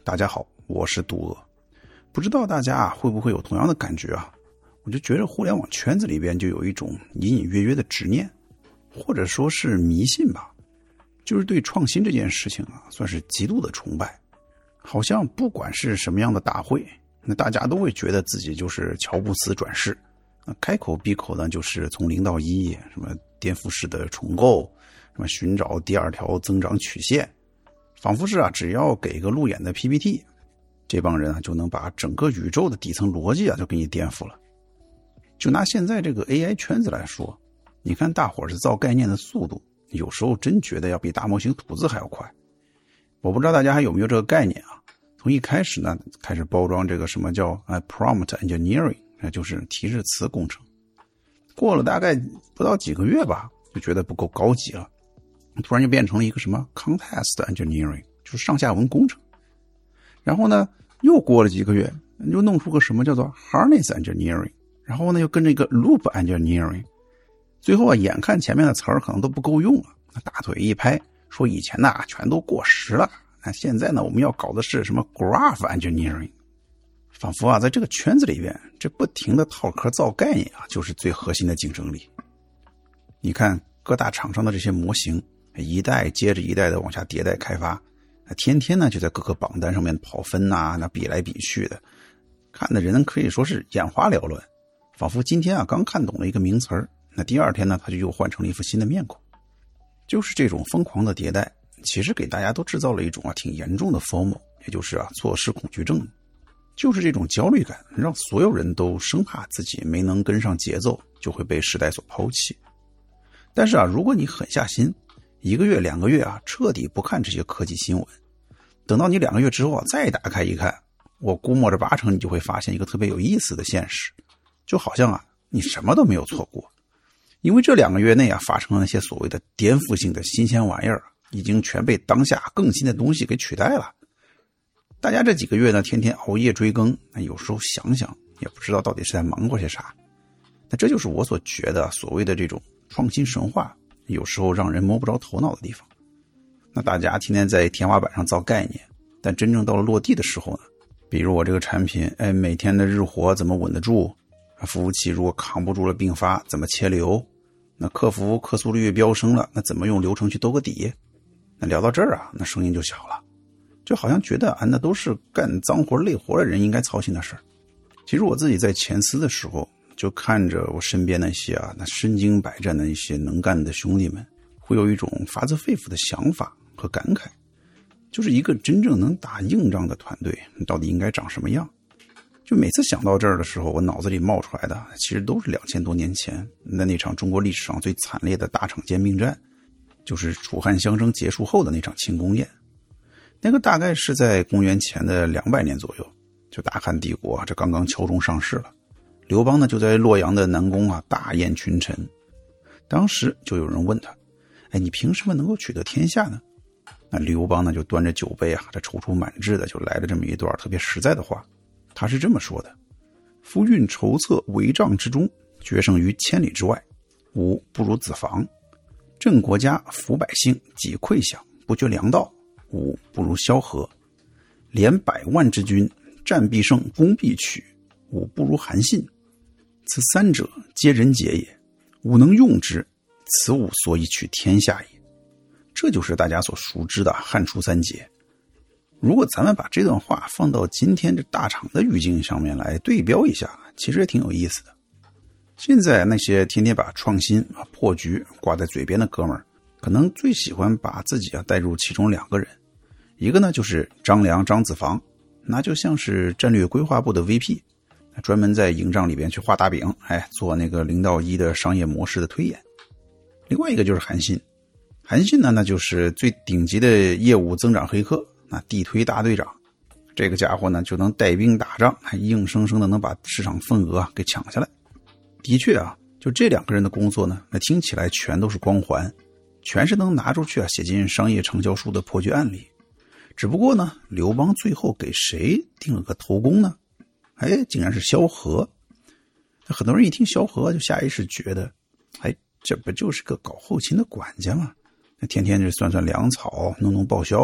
大家好，我是杜俄。不知道大家会不会有同样的感觉啊？我就觉得互联网圈子里边就有一种隐隐约约的执念，或者说是迷信吧，就是对创新这件事情啊，算是极度的崇拜。好像不管是什么样的大会，那大家都会觉得自己就是乔布斯转世，开口闭口呢就是从0到1，什么颠覆式的重构，什么寻找第二条增长曲线，仿佛是只要给个路演的 PPT， 这帮人就能把整个宇宙的底层逻辑就给你颠覆了。就拿现在这个 AI 圈子来说，你看大伙是造概念的速度，有时候真觉得要比大模型吐字还要快。我不知道大家还有没有这个概念啊？从一开始呢，开始包装这个什么叫prompt engineering， 那就是提示词工程。过了大概不到几个月吧，就觉得不够高级了，突然就变成了一个什么 context engineering， 就是上下文工程。然后呢，又过了几个月，又弄出个什么叫做 harness engineering， 然后呢又跟着一个 loop engineering。最后眼看前面的词儿可能都不够用了，大腿一拍，说以前全都过时了。现在呢，我们要搞的是什么 graph engineering。仿佛在这个圈子里边，这不停的套壳造概念就是最核心的竞争力。你看各大厂商的这些模型，一代接着一代的往下迭代开发，天天呢就在各个榜单上面跑分那比来比去的，看的人可以说是眼花缭乱。仿佛今天刚看懂了一个名词儿，那第二天呢他就又换成了一副新的面孔。就是这种疯狂的迭代，其实给大家都制造了一种挺严重的 FOMO， 也就是错失恐惧症。就是这种焦虑感，让所有人都生怕自己没能跟上节奏，就会被时代所抛弃。但是如果你狠下心，1个月2个月彻底不看这些科技新闻，等到你2个月之后再打开一看，我估摸着80%你就会发现一个特别有意思的现实，就好像你什么都没有错过。因为这2个月内发生了那些所谓的颠覆性的新鲜玩意儿，已经全被当下更新的东西给取代了。大家这几个月呢，天天熬夜追更，有时候想想也不知道到底是在忙活些啥。那这就是我所觉得所谓的这种创新神话，有时候让人摸不着头脑的地方。那大家天天在天花板上造概念，但真正到了落地的时候呢，比如我这个产品，每天的日活怎么稳得住？服务器如果扛不住了并发，怎么切流？那客服客诉率飙升了，那怎么用流程去兜个底？那聊到这儿那声音就小了，就好像觉得那都是干脏活累活的人应该操心的事儿。其实我自己在前司的时候，就看着我身边那些那身经百战的一些能干的兄弟们，会有一种发自肺腑的想法和感慨，就是一个真正能打硬仗的团队到底应该长什么样。就每次想到这儿的时候，我脑子里冒出来的其实都是2000多年前那场中国历史上最惨烈的大厂兼并战，就是楚汉相争结束后的那场庆功宴。那个大概是在公元前的200年左右，就大汉帝国这刚刚敲钟上市了。刘邦呢就在洛阳的南宫大宴群臣。当时就有人问他，你凭什么能够取得天下呢？那刘邦呢就端着酒杯这踌躇满志的就来了这么一段特别实在的话。他是这么说的：夫运筹策帷帐之中，决胜于千里之外，吾不如子房。振国家，抚百姓，己溃饷，不绝粮道，吾不如萧何。连100万之军，战必胜，攻必取，吾不如韩信。此三者，皆人杰也，吾能用之，此吾所以取天下也。这就是大家所熟知的汉初三杰。如果咱们把这段话放到今天这大厂的语境上面来对标一下，其实也挺有意思的。现在那些天天把创新破局挂在嘴边的哥们儿，可能最喜欢把自己带入其中2个人。一个呢就是张良张子房，那就像是战略规划部的 VP， 专门在营帐里边去画大饼，做那个0到1的商业模式的推演。另外一个就是韩信，韩信呢那就是最顶级的业务增长黑客，那地推大队长。这个家伙呢就能带兵打仗，还硬生生的能把市场份额给抢下来。的确就这2个人的工作呢，那听起来全都是光环，全是能拿出去写进商业成交书的破局案例。只不过呢，刘邦最后给谁定了个头功呢？竟然是萧何。很多人一听萧何就下意识觉得，这不就是个搞后勤的管家吗？天天就算算粮草，弄弄报销，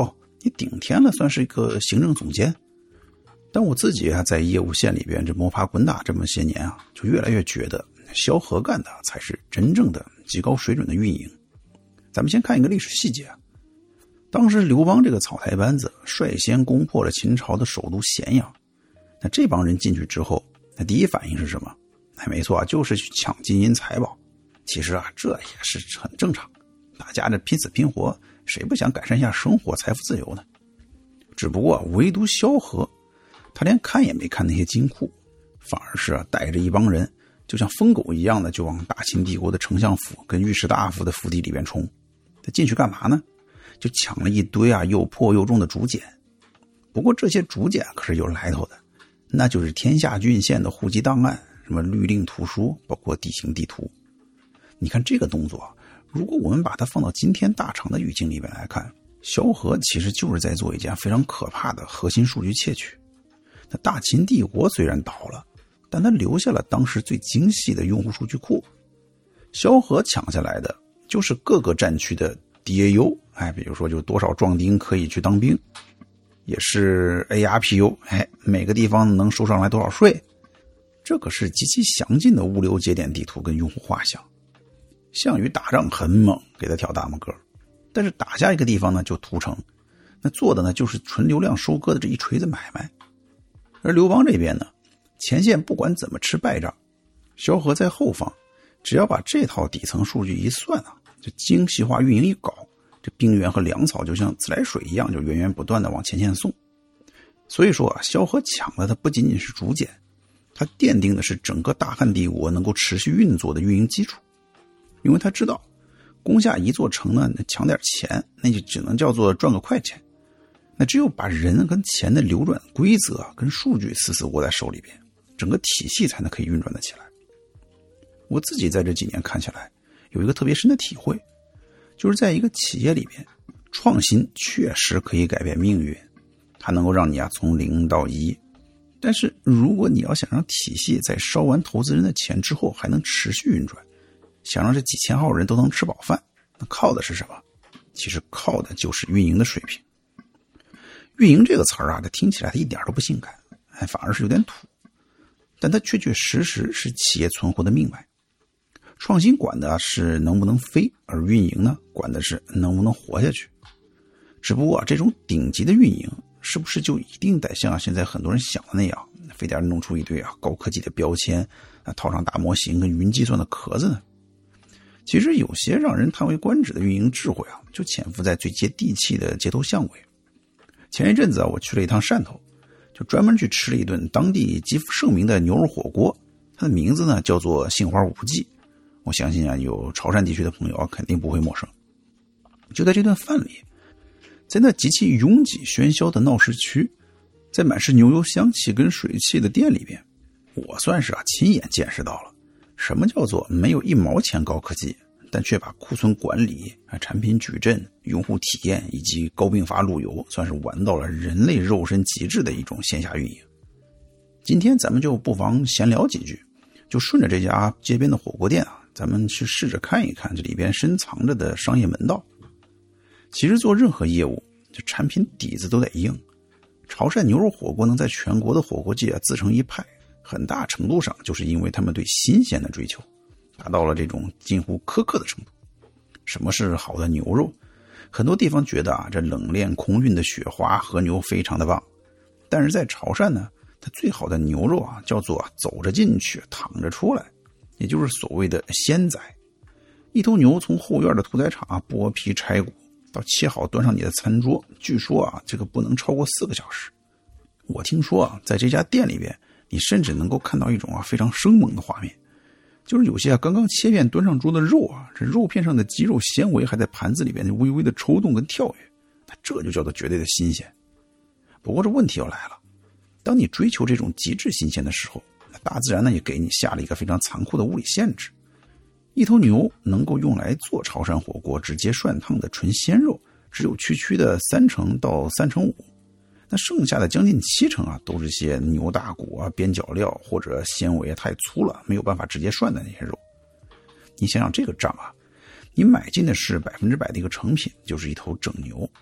你顶天了算是一个行政总监。但我自己啊，在业务线里边这摸爬滚打这么些年啊，就越来越觉得萧何干的才是真正的极高水准的运营。咱们先看一个历史细节啊，当时刘邦这个草台班子率先攻破了秦朝的首都咸阳，那这帮人进去之后，那第一反应是什么？没错啊，就是去抢金银财宝。其实啊，这也是很正常，大家这拼死拼活，谁不想改善一下生活、财富自由呢？只不过唯独萧何，他连看也没看那些金库，反而是带着一帮人，就像疯狗一样的就往大秦帝国的丞相府跟御史大夫的府邸里边冲。他进去干嘛呢？就抢了一堆又破又重的竹简。不过这些竹简可是有来头的，那就是天下郡县的户籍档案，什么律令图书，包括地形地图。你看这个动作，如果我们把它放到今天大厂的语境里面来看，萧何其实就是在做一件非常可怕的核心数据窃取。那大秦帝国虽然倒了，但它留下了当时最精细的用户数据库。萧何抢下来的就是各个战区的 DAU， 比如说就多少壮丁可以去当兵，也是 ARPU， 每个地方能收上来多少税。这可是极其详尽的物流节点地图跟用户画像。项羽打仗很猛，给他挑大拇哥，但是打下一个地方呢就屠城，那做的呢就是纯流量收割的这一锤子买卖。而刘邦这边呢，前线不管怎么吃败仗，萧何在后方只要把这套底层数据一算啊，就精细化运营一搞，这兵源和粮草就像自来水一样，就源源不断的往前线送。所以说啊，萧何抢的它不仅仅是竹简，它奠定的是整个大汉帝国能够持续运作的运营基础。因为他知道攻下一座城呢，抢点钱那就只能叫做赚个快钱，那只有把人跟钱的流转规则跟数据死死握在手里边，整个体系才能可以运转得起来。我自己在这几年看下来有一个特别深的体会，就是在一个企业里边，创新确实可以改变命运，它能够让你从0到1。但是如果你要想让体系在烧完投资人的钱之后还能持续运转，想让这几千号人都能吃饱饭，那靠的是什么？其实靠的就是运营的水平。运营这个词儿它听起来它一点都不性感，反而是有点土，但它确确实实是企业存活的命脉。创新管的是能不能飞，而运营呢，管的是能不能活下去。只不过这种顶级的运营，是不是就一定得像现在很多人想的那样，非得弄出一堆高科技的标签，套上大模型跟云计算的壳子呢？其实有些让人叹为观止的运营智慧就潜伏在最接地气的街头巷尾。前一阵子我去了一趟汕头，就专门去吃了一顿当地极盛名的牛肉火锅，它的名字呢叫做杏花五记。我相信有潮汕地区的朋友肯定不会陌生。就在这顿饭里，在那极其拥挤喧嚣的闹市区，在满是牛油香气跟水汽的店里边，我算是亲眼见识到了什么叫做没有1毛钱高科技，但却把库存管理、产品矩阵、用户体验以及高并发路由算是玩到了人类肉身极致的一种线下运营。今天咱们就不妨闲聊几句，就顺着这家街边的火锅店咱们去试着看一看这里边深藏着的商业门道。其实做任何业务，这产品底子都得硬。潮汕牛肉火锅能在全国的火锅界自成一派，很大程度上就是因为他们对新鲜的追求达到了这种近乎苛刻的程度。什么是好的牛肉？很多地方觉得这冷链空运的雪花和牛非常的棒，但是在潮汕呢，它最好的牛肉叫做走着进去躺着出来，也就是所谓的鲜宰。一头牛从后院的屠宰场剥皮拆骨到切好端上你的餐桌，据说这个不能超过4个小时。我听说在这家店里边，你甚至能够看到一种非常生猛的画面，就是有些刚刚切片端上桌的肉这肉片上的肌肉纤维还在盘子里边微微的抽动跟跳跃，那这就叫做绝对的新鲜。不过这问题又来了，当你追求这种极致新鲜的时候，大自然呢也给你下了一个非常残酷的物理限制。一头牛能够用来做潮汕火锅直接涮烫的纯鲜肉，只有区区的30%到35%，那剩下的将近70%都是些牛大骨边角料或者纤维太粗了，没有办法直接涮的那些肉。你想想这个账你买进的是100%的一个成品，就是一头整牛。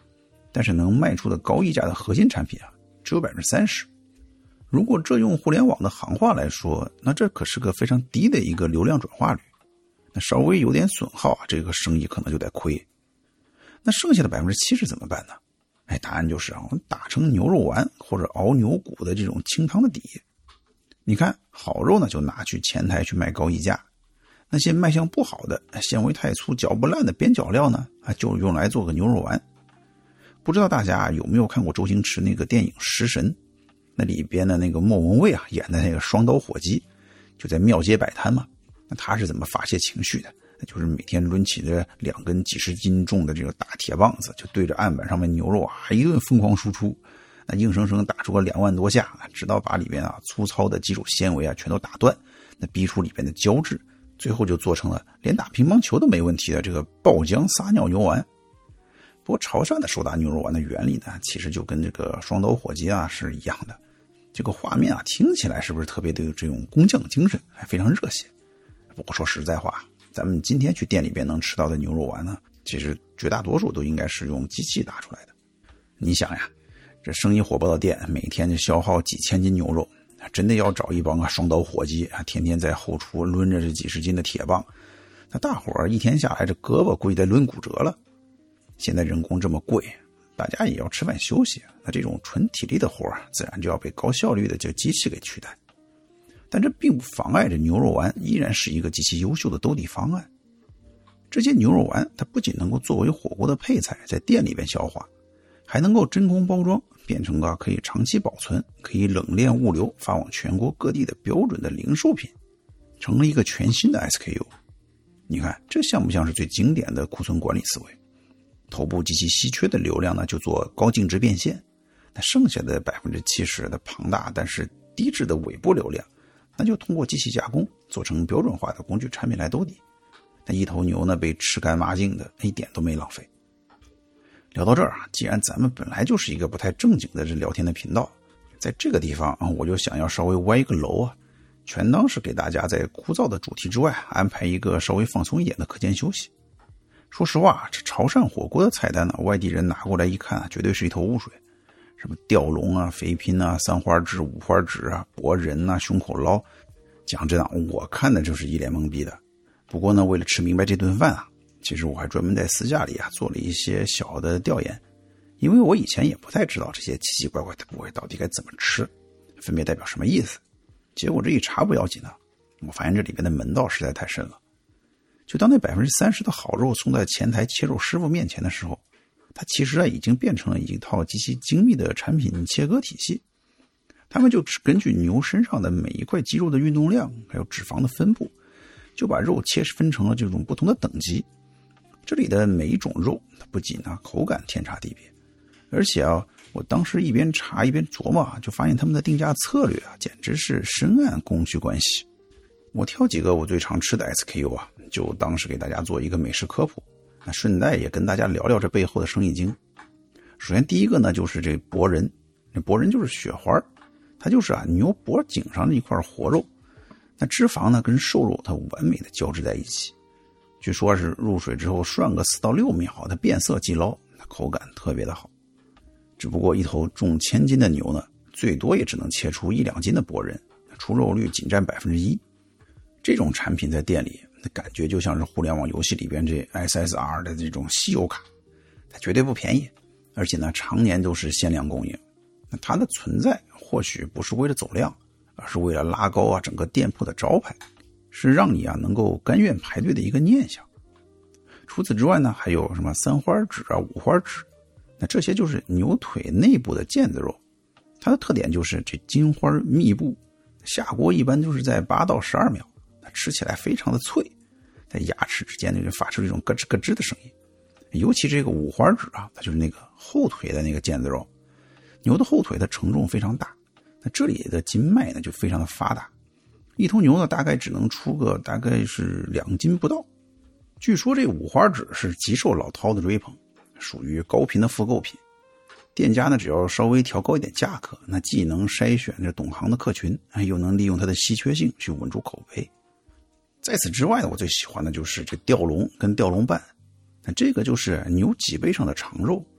但是能卖出的高溢价的核心产品啊，只有 30%。如果这用互联网的行话来说，那这可是个非常低的一个流量转化率。那稍微有点损耗啊，这个生意可能就得亏。那剩下的 70% 怎么办呢？答案就是我们打成牛肉丸或者熬牛骨的这种清汤的底。你看好肉呢就拿去前台去卖高溢价，那些卖相不好的纤维太粗嚼不烂的边角料呢就用来做个牛肉丸。不知道大家有没有看过周星驰那个电影《食神》，那里边的那个莫文蔚演的那个双刀伙计就在庙街摆摊嘛。那他是怎么发泄情绪的？就是每天抡起着2根几十斤重的这个大铁棒子，就对着案板上面牛肉一顿疯狂输出，那硬生生打出个2万多下，直到把里面粗糙的基础纤维全都打断，那逼出里面的胶质，最后就做成了连打乒乓球都没问题的这个爆浆撒尿牛丸。不过潮汕的手打牛肉丸的原理呢，其实就跟这个双刀火鸡是一样的。这个画面听起来是不是特别的有这种工匠精神，还非常热血？不过说实在话，咱们今天去店里边能吃到的牛肉丸呢，其实绝大多数都应该是用机器打出来的。你想呀，这生意火爆的店每天就消耗几千斤牛肉，真的要找一帮双刀伙计天天在后厨抡着这几十斤的铁棒，那大伙儿一天下来这胳膊估计得抡骨折了。现在人工这么贵，大家也要吃饭休息，那这种纯体力的活自然就要被高效率的这机器给取代。但这并不妨碍着牛肉丸依然是一个极其优秀的兜底方案。这些牛肉丸它不仅能够作为火锅的配菜在店里边消化，还能够真空包装，变成可以长期保存，可以冷链物流发往全国各地的标准的零售品，成了一个全新的 SKU。 你看这像不像是最经典的库存管理思维？头部极其稀缺的流量呢，就做高净值变现，那剩下的 70% 的庞大但是低质的尾部流量，那就通过机器加工做成标准化的工具产品来兜底。那一头牛呢被吃干抹净的，一点都没浪费。聊到这儿既然咱们本来就是一个不太正经的这聊天的频道，在这个地方我就想要稍微歪一个楼全当是给大家在枯燥的主题之外安排一个稍微放松一点的课间休息。说实话，这潮汕火锅的菜单外地人拿过来一看绝对是一头雾水。什么吊龙肥拼三花趾、五花趾博人胸口捞，讲真我看的就是一脸懵逼的。不过呢，为了吃明白这顿饭其实我还专门在私下里做了一些小的调研，因为我以前也不太知道这些奇奇怪怪的部位到底该怎么吃，分别代表什么意思。结果这一查不要紧我发现这里边的门道实在太深了。就当那 30% 的好肉送在前台切肉师傅面前的时候，它其实已经变成了一套极其精密的产品切割体系。他们就只根据牛身上的每一块肌肉的运动量还有脂肪的分布，就把肉切分成了这种不同的等级。这里的每一种肉它不仅口感天差地别，而且我当时一边查一边琢磨就发现他们的定价策略简直是深谙供需关系。我挑几个我最常吃的 SKU 就当是给大家做一个美食科普，那顺带也跟大家聊聊这背后的生意经。首先第一个呢就是这博人，这博人就是雪花，它就是牛脖颈上的一块活肉，那脂肪呢跟瘦肉它完美的交织在一起。据说是入水之后涮个4到6秒，它变色即捞，口感特别的好。只不过一头重1000斤的牛呢，最多也只能切出1-2斤的博人，出肉率仅占 1%。这种产品在店里感觉就像是互联网游戏里边这 SSR 的这种稀有卡，它绝对不便宜，而且呢常年都是限量供应。那它的存在或许不是为了走量，而是为了拉高整个店铺的招牌，是让你能够甘愿排队的一个念想。除此之外呢，还有什么3花趾五花趾，那这些就是牛腿内部的腱子肉，它的特点就是这筋花密布，下锅一般就是在8到12秒，吃起来非常的脆，在牙齿之间就发出这种咯吱咯吱的声音。尤其这个五花趾它就是那个后腿的那个腱子肉，牛的后腿的承重非常大，那这里的筋脉呢就非常的发达，一头牛呢大概只能出个大概是2斤不到。据说这五花趾是极受老饕的追捧，属于高频的复购品。店家呢只要稍微调高一点价格，那既能筛选这懂行的客群，又能利用它的稀缺性去稳住口碑。在此之外呢，我最喜欢的就是这吊龙跟吊龙瓣。那这个就是牛脊背上的长肉，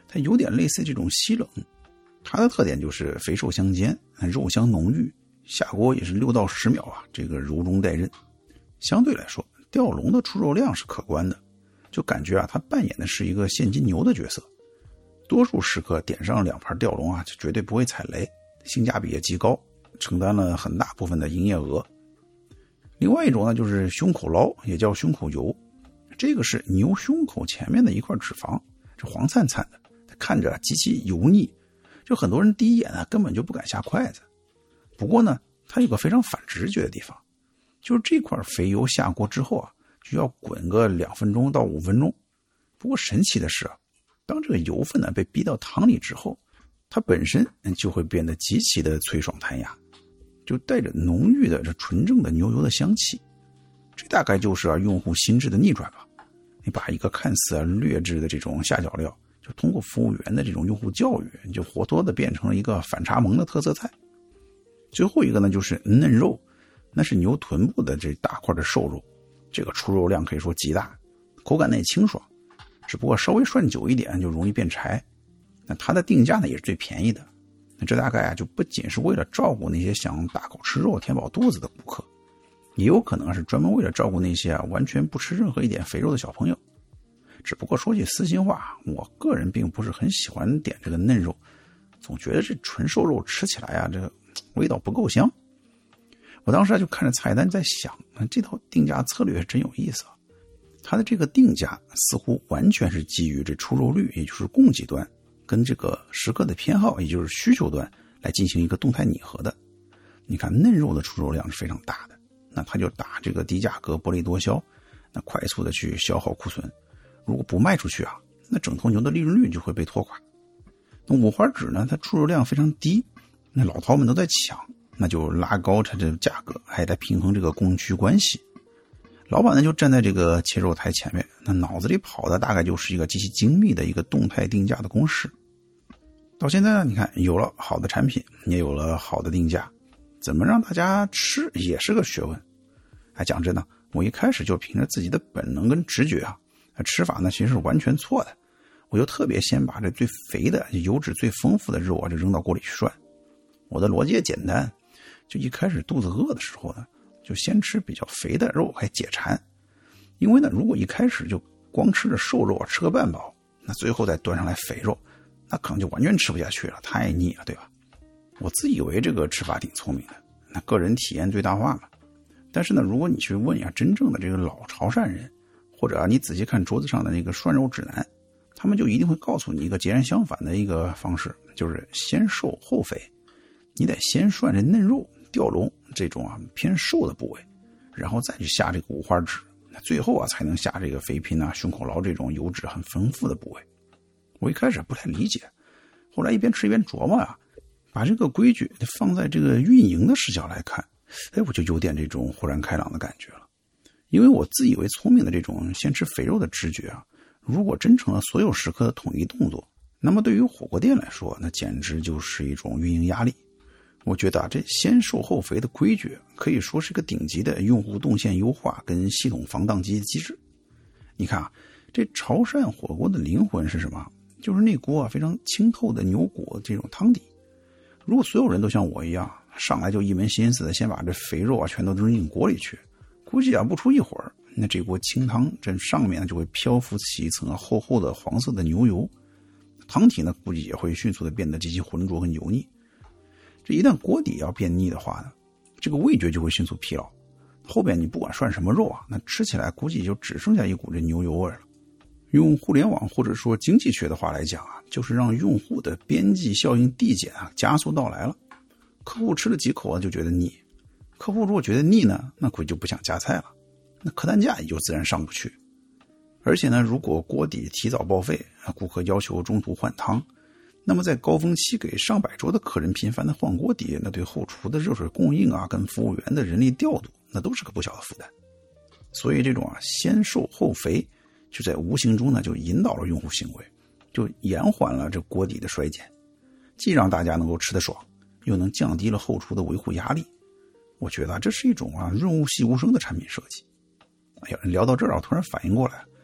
它有点类似这种西冷。它的特点就是肥瘦相间，肉香浓郁，下锅也是6到10秒啊，这个柔中带韧。相对来说，吊龙的出肉量是可观的，就感觉啊，它扮演的是一个现金牛的角色。多数食客点上2盘吊龙啊，就绝对不会踩雷，性价比也极高，承担了很大部分的营业额。另外一种呢，就是胸口捞，也叫胸口油，这个是牛胸口前面的一块脂肪，这黄灿灿的，它看着极其油腻，就很多人第一眼呢根本就不敢下筷子。不过呢，它有个非常反直觉的地方，就是这块肥油下锅之后啊，就要滚个2分钟到5分钟。不过神奇的是啊，当这个油分呢被逼到汤里之后，它本身就会变得极其的脆爽弹牙，就带着浓郁的这纯正的牛油的香气。这大概就是用户心智的逆转吧。你把一个看似劣质的这种下脚料，就通过服务员的这种用户教育，你就活脱的变成了一个反差萌的特色菜。最后一个呢，就是嫩肉，那是牛臀部的这大块的瘦肉，这个出肉量可以说极大，口感呢也清爽，只不过稍微涮久一点就容易变柴。那它的定价呢也是最便宜的。那这大概就不仅是为了照顾那些想大口吃肉填饱肚子的顾客，也有可能是专门为了照顾那些完全不吃任何一点肥肉的小朋友。只不过说句私心话，我个人并不是很喜欢点这个嫩肉，总觉得这纯瘦肉吃起来这个味道不够香。我当时就看着菜单在想，这套定价策略是真有意思啊。它的这个定价似乎完全是基于这出肉率，也就是供给端，跟这个食客的偏好，也就是需求端来进行一个动态拟合的。你看嫩肉的出肉量是非常大的，那它就打这个低价格薄利多销，那快速的去消耗库存。如果不卖出去啊，那整头牛的利润率就会被拖垮。那五花趾呢，它出肉量非常低，那老饕们都在抢，那就拉高它的价格，还得平衡这个供需关系。老板呢就站在这个切肉台前面，那脑子里跑的大概就是一个极其精密的一个动态定价的公式。到现在呢，你看有了好的产品，也有了好的定价，怎么让大家吃也是个学问。讲真的，我一开始就凭着自己的本能跟直觉吃法呢其实是完全错的。我就特别先把这最肥的油脂最丰富的肉就扔到锅里去涮。我的逻辑也简单，就一开始肚子饿的时候呢，就先吃比较肥的肉还解馋。因为呢，如果一开始就光吃着瘦肉吃个半饱，那最后再端上来肥肉，那可能就完全吃不下去了，太腻了，对吧？我自以为这个吃法挺聪明的，那个人体验最大化嘛。但是呢，如果你去问真正的这个老潮汕人，或者你仔细看桌子上的那个涮肉指南，他们就一定会告诉你一个截然相反的一个方式，就是先瘦后肥。你得先涮这嫩肉、吊龙这种偏瘦的部位，然后再去下这个五花趾，最后才能下这个肥品胸口捞这种油脂很丰富的部位。我一开始不太理解，后来一边吃一边琢磨把这个规矩放在这个运营的视角来看，我就有点这种豁然开朗的感觉了。因为我自以为聪明的这种先吃肥肉的直觉如果真成了所有食客的统一动作，那么对于火锅店来说，那简直就是一种运营压力。我觉得这先瘦后肥的规矩可以说是个顶级的用户动线优化跟系统防宕机机制。你看这潮汕火锅的灵魂是什么？就是那锅非常清透的牛骨这种汤底。如果所有人都像我一样，上来就一门心思的先把这肥肉全都扔进锅里去，估计不出一会儿，那这锅清汤这上面就会漂浮起一层厚厚的黄色的牛油，汤体呢估计也会迅速的变得极其浑浊和油腻。这一旦锅底要变腻的话呢，这个味觉就会迅速疲劳，后边你不管涮什么肉那吃起来估计就只剩下一股这牛油味了。用互联网或者说经济学的话来讲就是让用户的边际效应递减加速到来了。客户吃了几口就觉得腻，客户如果觉得腻呢，那估计就不想加菜了，那客单价也就自然上不去。而且呢，如果锅底提早报废，顾客要求中途换汤，那么在高峰期给上百桌的客人频繁的换锅底，那对后厨的热水供应跟服务员的人力调度，那都是个不小的负担。所以这种先瘦后肥，就在无形中呢就引导了用户行为，就延缓了这锅底的衰减，既让大家能够吃得爽，又能降低了后厨的维护压力。我觉得这是一种润物细无声的产品设计。聊到这儿突然反应过来，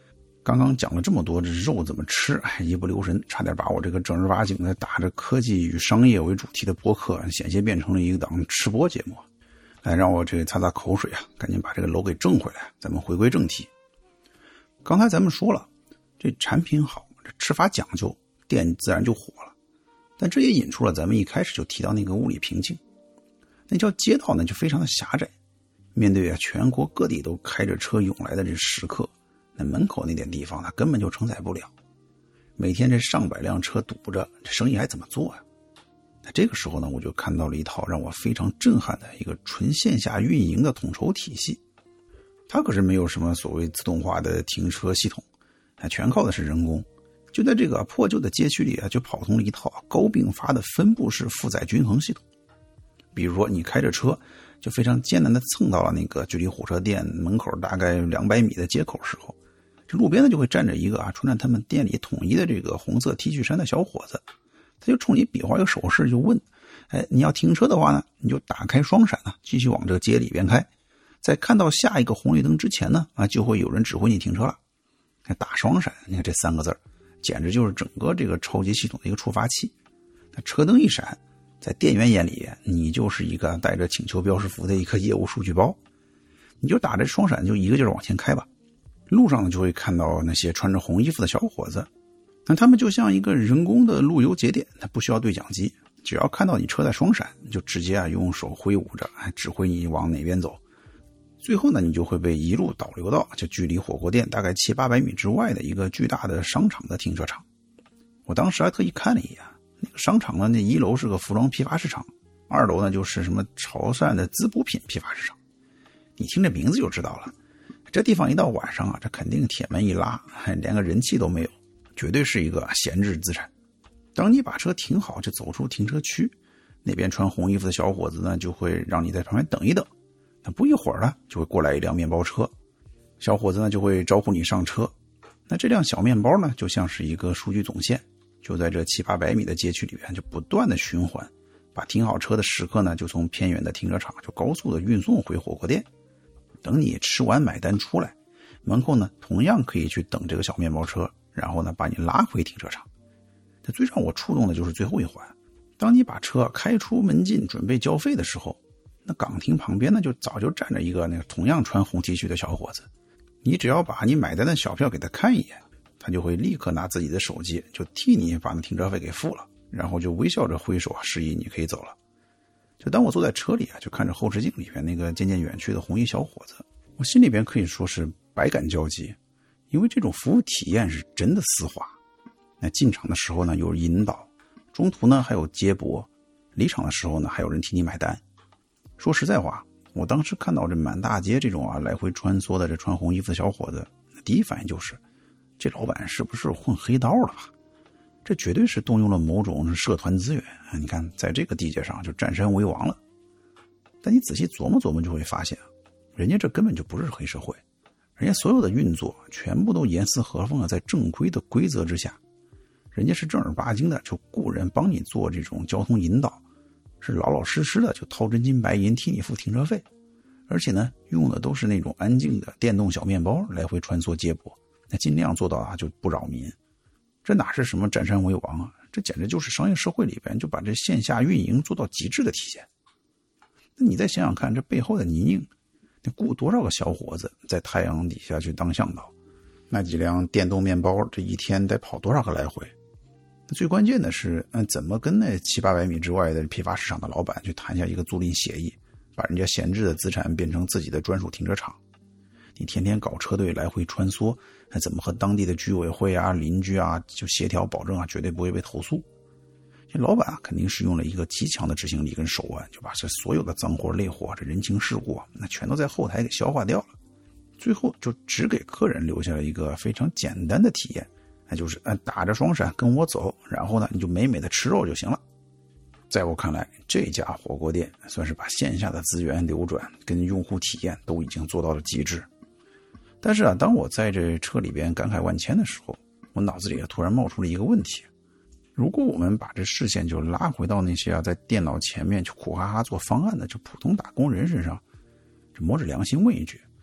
刚刚讲了这么多这肉怎么吃，一不留神差点把我这个正儿八经的打着科技与商业为主题的播客险些变成了一档吃播节目。来，让我这个擦擦口水啊，赶紧把这个楼给正回来，咱们回归正题。刚才咱们说了，这产品好，这吃法讲究，店自然就火了。但这也引出了咱们一开始就提到那个物理瓶颈。那条街道呢就非常的狭窄，面对全国各地都开着车涌来的这食客，那门口那点地方它根本就承载不了，每天这上百辆车堵着，这生意还怎么做呀？那这个时候呢，我就看到了一套让我非常震撼的一个纯线下运营的统筹体系。它可是没有什么所谓自动化的停车系统，全靠的是人工。就在这个破旧的街区里就跑通了一套高并发的分布式负载均衡系统。比如说你开着车就非常艰难地蹭到了那个距离火车店门口大概200米的街口时候，这路边呢就会站着一个穿着他们店里统一的这个红色 T 恤衫的小伙子，他就冲你比划一个手势，就问你要停车的话呢，你就打开双闪继续往这个街里边开，在看到下一个红绿灯之前呢就会有人指挥你停车了。打双闪，你看这3个字简直就是整个这个超级系统的一个触发器。那车灯一闪，在店员眼里你就是一个带着请求标识符的一个业务数据包，你就打着双闪就一个劲儿往前开吧。路上呢就会看到那些穿着红衣服的小伙子，那他们就像一个人工的路由节点，他不需要对讲机，只要看到你车在双闪，就直接用手挥舞着指挥你往哪边走。最后呢，你就会被一路导流到就距离火锅店大概700-800米之外的一个巨大的商场的停车场。我当时还特意看了一眼，那个商场呢，那1楼是个服装批发市场，2楼呢就是什么潮汕的滋补品批发市场。你听这名字就知道了，这地方一到晚上这肯定铁门一拉，连个人气都没有，绝对是一个闲置资产。当你把车停好，就走出停车区，那边穿红衣服的小伙子呢，就会让你在旁边等一等。那不一会儿呢，就会过来一辆面包车，小伙子呢就会招呼你上车。那这辆小面包呢，就像是一个数据总线，就在这700-800米的街区里面就不断的循环，把停好车的食客呢，就从偏远的停车场就高速的运送回火锅店。等你吃完买单出来，门口呢同样可以去等这个小面包车，然后呢把你拉回停车场。这最让我触动的就是最后一环，当你把车开出门禁准备交费的时候，那岗亭旁边呢就早就站着一个那个同样穿红 T 恤的小伙子，你只要把你买单的小票给他看一眼，他就会立刻拿自己的手机就替你把那停车费给付了，然后就微笑着挥手示意你可以走了。就当我坐在车里就看着后视镜里边那个渐渐远去的红衣小伙子，我心里边可以说是百感交集，因为这种服务体验是真的丝滑。那进场的时候呢有引导，中途呢还有接驳，离场的时候呢还有人替你买单。说实在话，我当时看到这满大街这种来回穿梭的这穿红衣服的小伙子，第一反应就是这老板是不是混黑道了吧？这绝对是动用了某种社团资源，你看在这个地界上就占山为王了。但你仔细琢磨琢磨就会发现，人家这根本就不是黑社会，人家所有的运作全部都严丝合缝在正规的规则之下，人家是正儿八经的就雇人帮你做这种交通引导，是老老实实的就掏真金白银替你付停车费，而且呢用的都是那种安静的电动小面包来回穿梭接驳，那尽量做到就不扰民。这哪是什么占山为王啊，这简直就是商业社会里边就把这线下运营做到极致的体现。那你再想想看，这背后的泥泞，得雇多少个小伙子在太阳底下去当向导，那几辆电动面包这一天得跑多少个来回。最关键的是怎么跟那700-800米之外的批发市场的老板去谈下一个租赁协议，把人家闲置的资产变成自己的专属停车场。你天天搞车队来回穿梭，怎么和当地的居委会邻居就协调保证绝对不会被投诉。这老板肯定是用了一个极强的执行力跟手腕，就把这所有的脏活累活这人情世故那全都在后台给消化掉了，最后就只给客人留下了一个非常简单的体验，那就是打着双闪跟我走，然后呢你就美美的吃肉就行了。在我看来，这家火锅店算是把线下的资源流转跟用户体验都已经做到了极致。但是当我在这车里边感慨万千的时候，我脑子里突然冒出了一个问题，如果我们把这视线就拉回到那些在电脑前面就苦哈哈做方案的这普通打工人身上，这摸着良心问一句，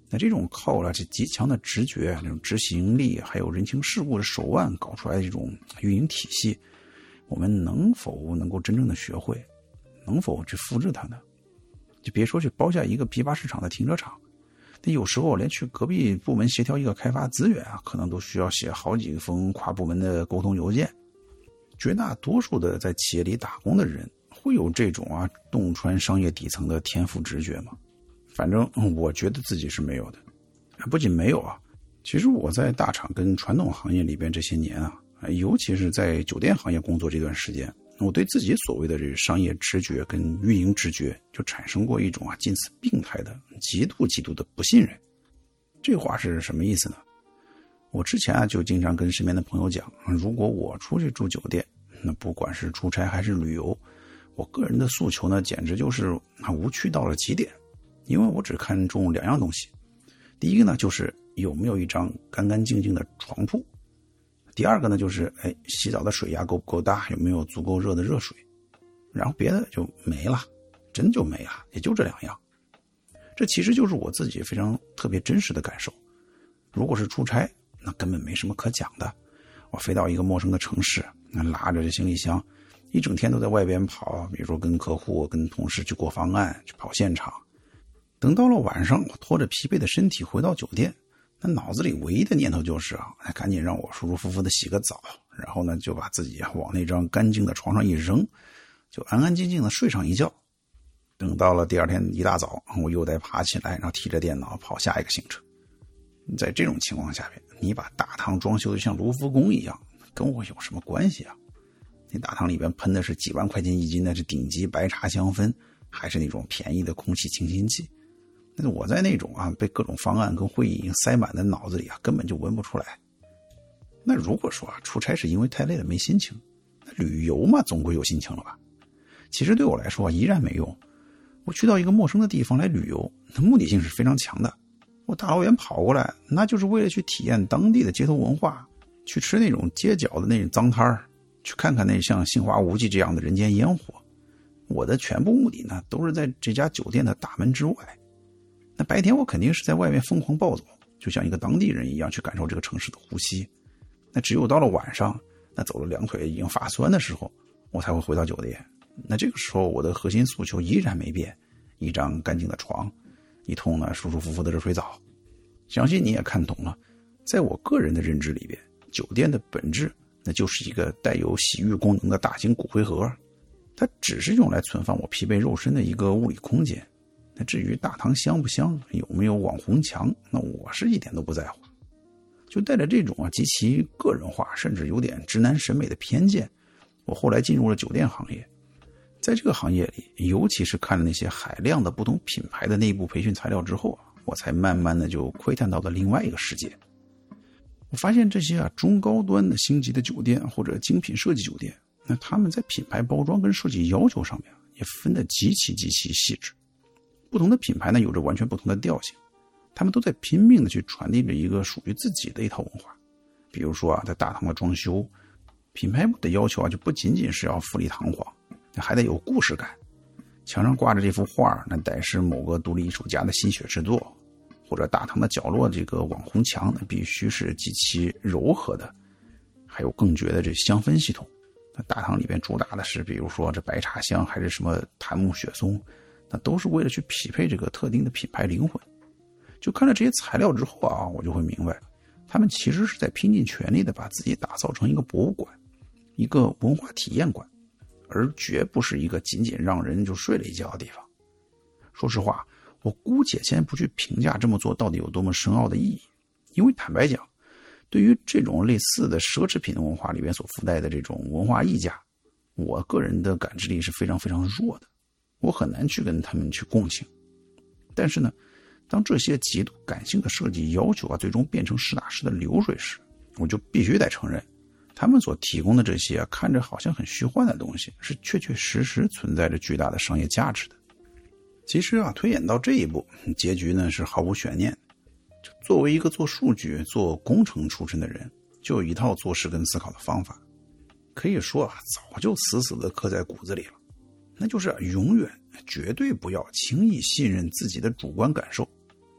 那这种靠了这极强的直觉、这种执行力，还有人情世故的手腕搞出来的这种运营体系，我们能够真正的学会，能否去复制它呢？就别说去包下一个批发市场的停车场，那有时候连去隔壁部门协调一个开发资源啊，可能都需要写好几封跨部门的沟通邮件。绝大多数的在企业里打工的人会有这种洞穿商业底层的天赋直觉吗？反正我觉得自己是没有的。不仅没有其实我在大厂跟传统行业里边这些年尤其是在酒店行业工作这段时间，我对自己所谓的这个商业直觉跟运营直觉就产生过一种近似病态的极度的不信任。这话是什么意思呢？我之前就经常跟身边的朋友讲，如果我出去住酒店，那不管是出差还是旅游，我个人的诉求呢，简直就是无趣到了极点。因为我只看重2样东西，第一个呢就是有没有一张干干净净的床铺，第二个呢就是洗澡的水压够不够大，有没有足够热的热水，然后别的就没了，真就没了，也就这2样。这其实就是我自己非常特别真实的感受。如果是出差，那根本没什么可讲的，我飞到一个陌生的城市，拉着这行李箱一整天都在外边跑，比如说跟客户跟同事去过方案，去跑现场。等到了晚上，我拖着疲惫的身体回到酒店，那脑子里唯一的念头就是赶紧让我舒舒服服的洗个澡，然后呢就把自己往那张干净的床上一扔，就安安静静的睡上一觉。等到了第二天一大早，我又得爬起来，然后提着电脑跑下一个行程。在这种情况下面，你把大堂装修的像卢浮宫一样，跟我有什么关系啊？那大堂里边喷的是几万块钱一斤的是顶级白茶香氛，还是那种便宜的空气清新剂？那我在那种被各种方案跟会议已经塞满的脑子里根本就闻不出来。那如果说出差是因为太累了没心情，那旅游嘛总归有心情了吧？其实对我来说依然没用。我去到一个陌生的地方来旅游，那目的性是非常强的。我大老远跑过来，那就是为了去体验当地的街头文化，去吃那种街角的那种脏摊儿，去看看那像杏花无忌这样的人间烟火。我的全部目的呢，都是在这家酒店的大门之外。那白天我肯定是在外面疯狂暴走，就像一个当地人一样去感受这个城市的呼吸。那只有到了晚上，那走了2腿已经发酸的时候，我才会回到酒店。那这个时候我的核心诉求依然没变，一张干净的床，一通呢舒舒服服的热水澡。相信你也看懂了，在我个人的认知里边，酒店的本质那就是一个带有洗浴功能的大型骨灰盒，它只是用来存放我疲惫肉身的一个物理空间。那至于大堂香不香，有没有网红墙，那我是一点都不在乎。就带着这种极其个人化甚至有点直男审美的偏见，我后来进入了酒店行业。在这个行业里，尤其是看了那些海量的不同品牌的内部培训材料之后，我才慢慢的就窥探到了另外一个世界。我发现这些中高端的星级的酒店或者精品设计酒店，那他们在品牌包装跟设计要求上面也分得极其细致。不同的品牌呢，有着完全不同的调性，他们都在拼命的去传递着一个属于自己的一套文化。比如说在大堂的装修，品牌部的要求就不仅仅是要富丽堂皇，还得有故事感。墙上挂着这幅画，那得是某个独立艺术家的心血之作，或者大堂的角落这个网红墙那必须是极其柔和的，还有更绝的这香氛系统。那大堂里边主打的是比如说这白茶香还是什么檀木雪松，那都是为了去匹配这个特定的品牌灵魂。就看了这些材料之后我就会明白，他们其实是在拼尽全力的把自己打造成一个博物馆，一个文化体验馆，而绝不是一个仅仅让人就睡了一觉的地方。说实话，我姑且先不去评价这么做到底有多么深奥的意义，因为坦白讲，对于这种类似的奢侈品的文化里面所附带的这种文化溢价，我个人的感知力是非常非常弱的，我很难去跟他们去共情。但是呢，当这些极度感性的设计要求最终变成实打实的流水时，我就必须得承认，他们所提供的这些看着好像很虚幻的东西，是确确实实存在着巨大的商业价值的。其实推演到这一步，结局呢是毫无悬念。就作为一个做数据、做工程出身的人，就有一套做事跟思考的方法，可以说早就死死地刻在骨子里了。那就是永远绝对不要轻易信任自己的主观感受。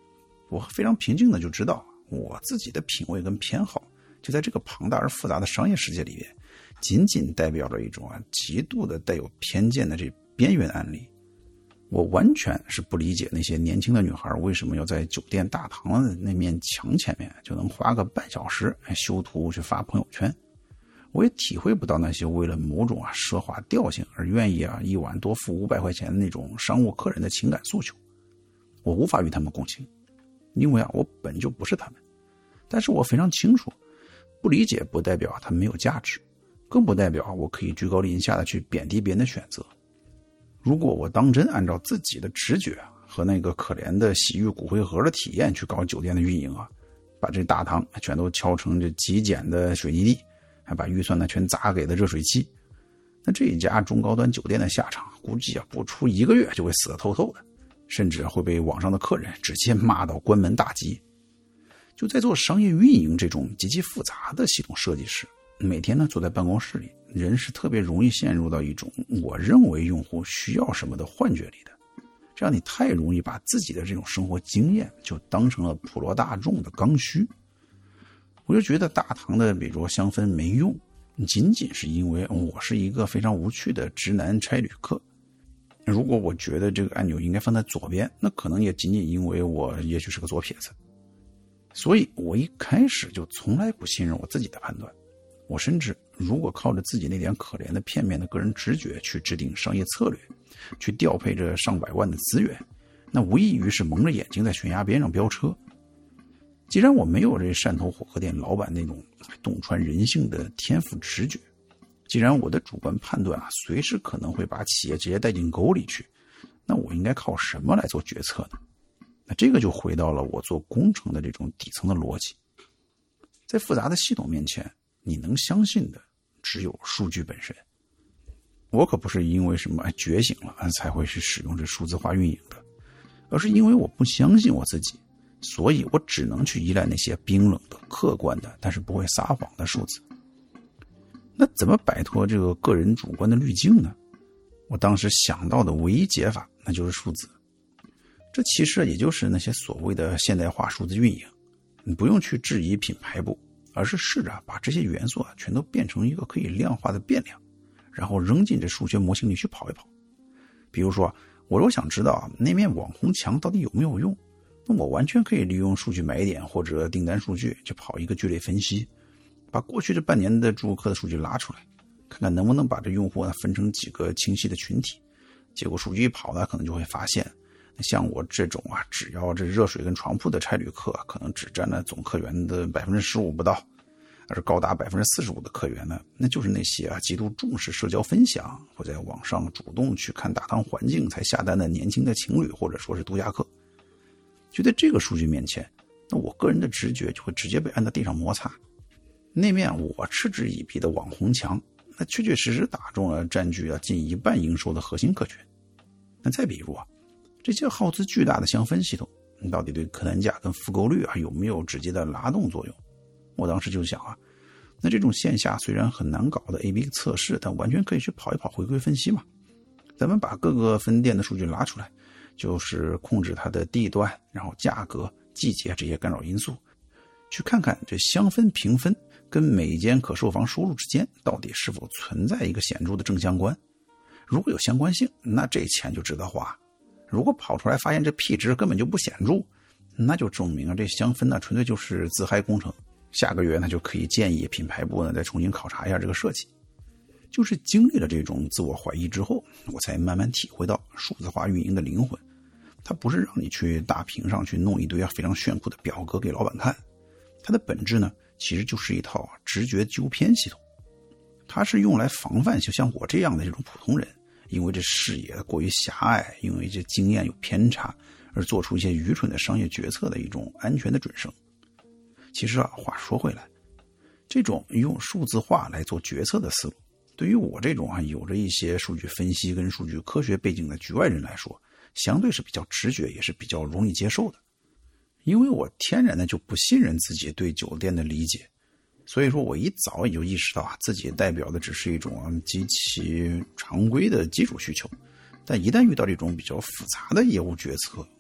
我非常平静的就知道我自己的品味跟偏好就在这个庞大而复杂的商业世界里边，仅仅代表着一种极度的带有偏见的这边缘案例。我完全是不理解那些年轻的女孩为什么要在酒店大堂的那面墙前面就能花个半小时修图去发朋友圈。我也体会不到那些为了某种奢华调性而愿意一晚多付500块钱的那种商务客人的情感诉求。我无法与他们共情，因为我本就不是他们。但是我非常清楚，不理解不代表他们没有价值，更不代表我可以居高临下的去贬低别人的选择。如果我当真按照自己的直觉和那个可怜的洗浴骨灰盒的体验去搞酒店的运营把这大堂全都敲成这极简的水泥地，还把预算呢全砸给了热水器，那这一家中高端酒店的下场估计不出1个月就会死得透透的，甚至会被网上的客人直接骂到关门大吉。就在做商业运营这种极其复杂的系统设计时，每天呢坐在办公室里，人是特别容易陷入到一种我认为用户需要什么的幻觉里的。这样你太容易把自己的这种生活经验就当成了普罗大众的刚需。我就觉得大堂的比如说香氛没用，仅仅是因为我是一个非常无趣的直男差旅客。如果我觉得这个按钮应该放在左边，那可能也仅仅因为我也许是个左撇子。所以我一开始就从来不信任我自己的判断。我甚至如果靠着自己那点可怜的片面的个人直觉去制定商业策略，去调配着上百万的资源，那无异于是蒙着眼睛在悬崖边上飙车。既然我没有这汕头火锅店老板那种洞穿人性的天赋直觉，既然我的主观判断随时可能会把企业直接带进沟里去，那我应该靠什么来做决策呢？那这个就回到了我做工程的这种底层的逻辑。在复杂的系统面前，你能相信的只有数据本身。我可不是因为什么觉醒了才会去使用这数字化运营的，而是因为我不相信我自己，所以我只能去依赖那些冰冷的客观的但是不会撒谎的数字。那怎么摆脱这个个人主观的滤镜呢？我当时想到的唯一解法那就是数字。这其实也就是那些所谓的现代化数字运营，你不用去质疑品牌部，而是试着把这些元素全都变成一个可以量化的变量，然后扔进这数学模型里去跑一跑。比如说我若想知道那面网红墙到底有没有用，那我完全可以利用数据买点或者订单数据去跑一个聚类分析，把过去这半年的住客的数据拉出来，看看能不能把这用户分成几个清晰的群体。结果数据一跑可能就会发现，像我这种只要这热水跟床铺的差旅客可能只占了总客源的 15% 不到，而高达 45% 的客源呢，那就是那些极度重视社交分享，或在网上主动去看大堂环境才下单的年轻的情侣或者说是度假客。就在这个数据面前，那我个人的直觉就会直接被按在地上摩擦。那面我嗤之以鼻的网红墙，那确确实实打中了占据近一半营收的核心客群。那再比如这些耗资巨大的香氛系统到底对客单价跟复购率有没有直接的拉动作用？我当时就想那这种线下虽然很难搞的 A/B 测试，但完全可以去跑一跑回归分析嘛。咱们把各个分店的数据拉出来，就是控制它的地段，然后价格、季节这些干扰因素，去看看这香氛评分跟每间可售房收入之间到底是否存在一个显著的正相关。如果有相关性，那这钱就值得花。如果跑出来发现这 P 值根本就不显著，那就证明这香氛纯粹就是自嗨工程。下个月就可以建议品牌部再重新考察一下这个设计。就是经历了这种自我怀疑之后，我才慢慢体会到数字化运营的灵魂。它不是让你去大屏上去弄一堆非常炫酷的表格给老板看，它的本质呢，其实就是一套直觉纠偏系统。它是用来防范就像我这样的这种普通人，因为这视野过于狭隘，因为这经验有偏差，而做出一些愚蠢的商业决策的一种安全的准绳。其实话说回来，这种用数字化来做决策的思路，对于我这种有着一些数据分析跟数据科学背景的局外人来说，相对是比较直觉，也是比较容易接受的。因为我天然的就不信任自己对酒店的理解，所以说我一早也就意识到自己代表的只是一种极其常规的基础需求，但一旦遇到这种比较复杂的业务决策，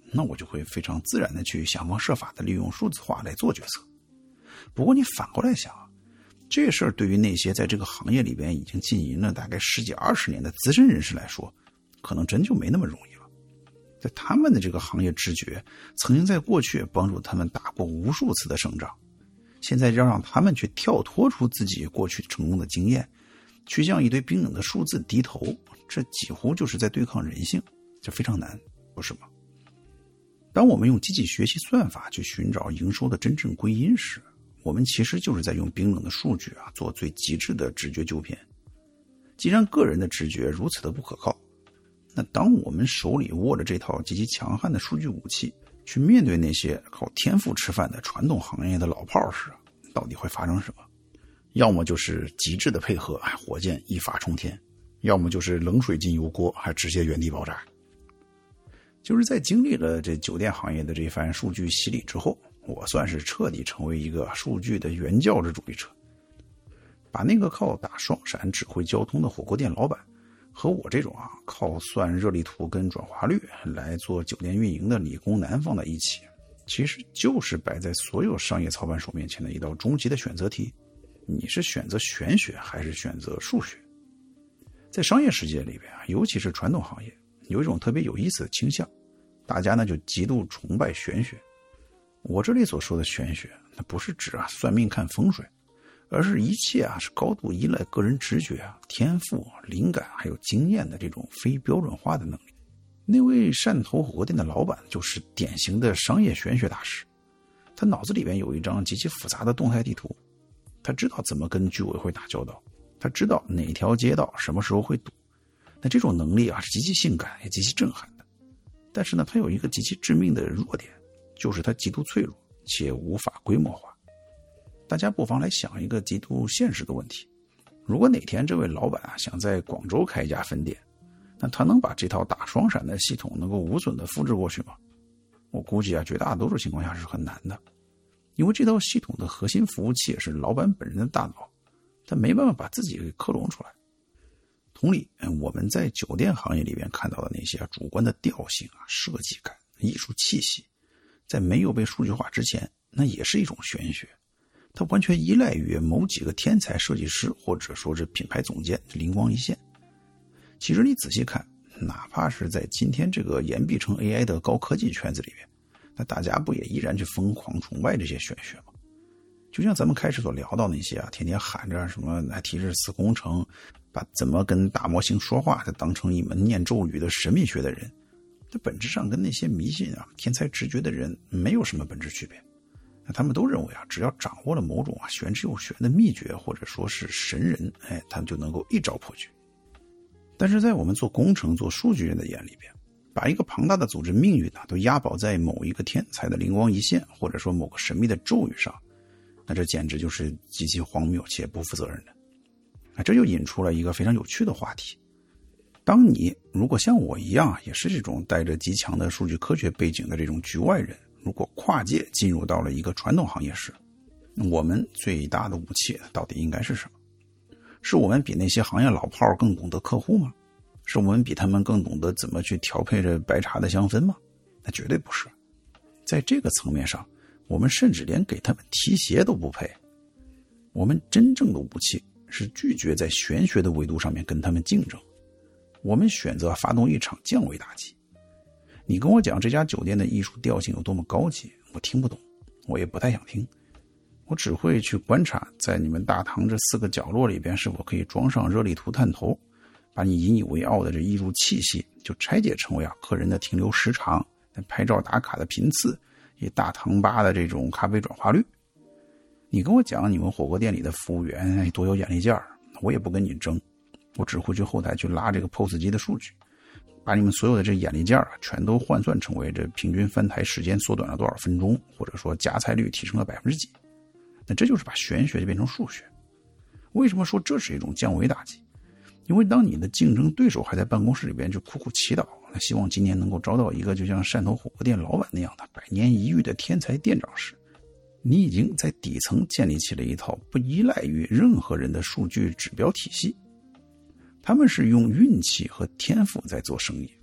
那我就会非常自然的去想方设法的利用数字化来做决策。不过你反过来想，这事儿对于那些在这个行业里边已经经营了大概10几20年的资深人士来说，可能真就没那么容易了。在他们的这个行业直觉曾经在过去帮助他们打过无数次的胜仗，现在要让他们去跳脱出自己过去成功的经验，去向一堆冰冷的数字低头，这几乎就是在对抗人性，这非常难，不是吗？当我们用机器学习算法去寻找营收的真正归因时，我们其实就是在用冰冷的数据做最极致的直觉纠偏。既然个人的直觉如此的不可靠，那当我们手里握着这套极其强悍的数据武器，去面对那些靠天赋吃饭的传统行业的老炮时，到底会发生什么？要么就是极致的配合，火箭一发冲天；要么就是冷水进油锅，还直接原地爆炸。就是在经历了这酒店行业的这番数据洗礼之后，我算是彻底成为一个数据的原教旨主义者，把那个靠打双闪指挥交通的火锅店老板和我这种靠算热力图跟转化率来做酒店运营的理工男放在一起，其实就是摆在所有商业操盘手面前的一道终极的选择题：你是选择玄学还是选择数学？在商业世界里边尤其是传统行业，有一种特别有意思的倾向，大家呢就极度崇拜玄学。我这里所说的玄学，那不是指算命看风水，而是一切是高度依赖个人直觉天赋、灵感还有经验的这种非标准化的能力。那位汕头火锅店的老板就是典型的商业玄学大师，他脑子里边有一张极其复杂的动态地图，他知道怎么跟居委会打交道，他知道哪条街道什么时候会堵。那这种能力是极其性感也极其震撼的。但是呢，他有一个极其致命的弱点，就是他极度脆弱且无法规模化。大家不妨来想一个极度现实的问题：如果哪天这位老板想在广州开一家分店，那他能把这套打双闪的系统能够无损的复制过去吗？我估计绝大多数情况下是很难的，因为这套系统的核心服务器也是老板本人的大脑，他没办法把自己给克隆出来。同理，我们在酒店行业里边看到的那些主观的调性设计感、艺术气息，在没有被数据化之前，那也是一种玄学，它完全依赖于某几个天才设计师或者说是品牌总监灵光一现。其实你仔细看，哪怕是在今天这个言必成 AI 的高科技圈子里面，那大家不也依然去疯狂崇拜这些玄学吗？就像咱们开始所聊到那些天天喊着什么提示死工程，把怎么跟大模型说话当成一门念咒语的神秘学的人，这本质上跟那些迷信天才直觉的人没有什么本质区别。那他们都认为只要掌握了某种玄之又玄的秘诀，或者说是神人，他们就能够一招破局。但是在我们做工程做数据人的眼里边，把一个庞大的组织命运都押宝在某一个天才的灵光一现，或者说某个神秘的咒语上，那这简直就是极其荒谬且不负责任的。这就引出了一个非常有趣的话题：当你如果像我一样也是这种带着极强的数据科学背景的这种局外人，如果跨界进入到了一个传统行业时，我们最大的武器到底应该是什么？是我们比那些行业老炮更懂得客户吗？是我们比他们更懂得怎么去调配着白茶的香氛吗？那绝对不是。在这个层面上，我们甚至连给他们提鞋都不配。我们真正的武器是拒绝在玄学的维度上面跟他们竞争，我们选择发动一场降维打击。你跟我讲这家酒店的艺术调性有多么高级，我听不懂，我也不太想听。我只会去观察在你们大堂这4个角落里边是否可以装上热力图探头，把你引以为傲的这艺术气息就拆解成为客人的停留时长、拍照打卡的频次，以大堂吧的这种咖啡转化率。你跟我讲你们火锅店里的服务员多有眼力劲儿，我也不跟你争，我只会去后台去拉这个 POS 机的数据，把你们所有的这眼力劲儿全都换算成为这平均翻台时间缩短了多少分钟，或者说夹菜率提升了%几。那这就是把玄学就变成数学。为什么说这是一种降维打击？因为当你的竞争对手还在办公室里边就苦苦祈祷，希望今年能够招到一个就像汕头火锅店老板那样的100年一遇的天才店长时，你已经在底层建立起了一套不依赖于任何人的数据指标体系。他们是用运气和天赋在做生意，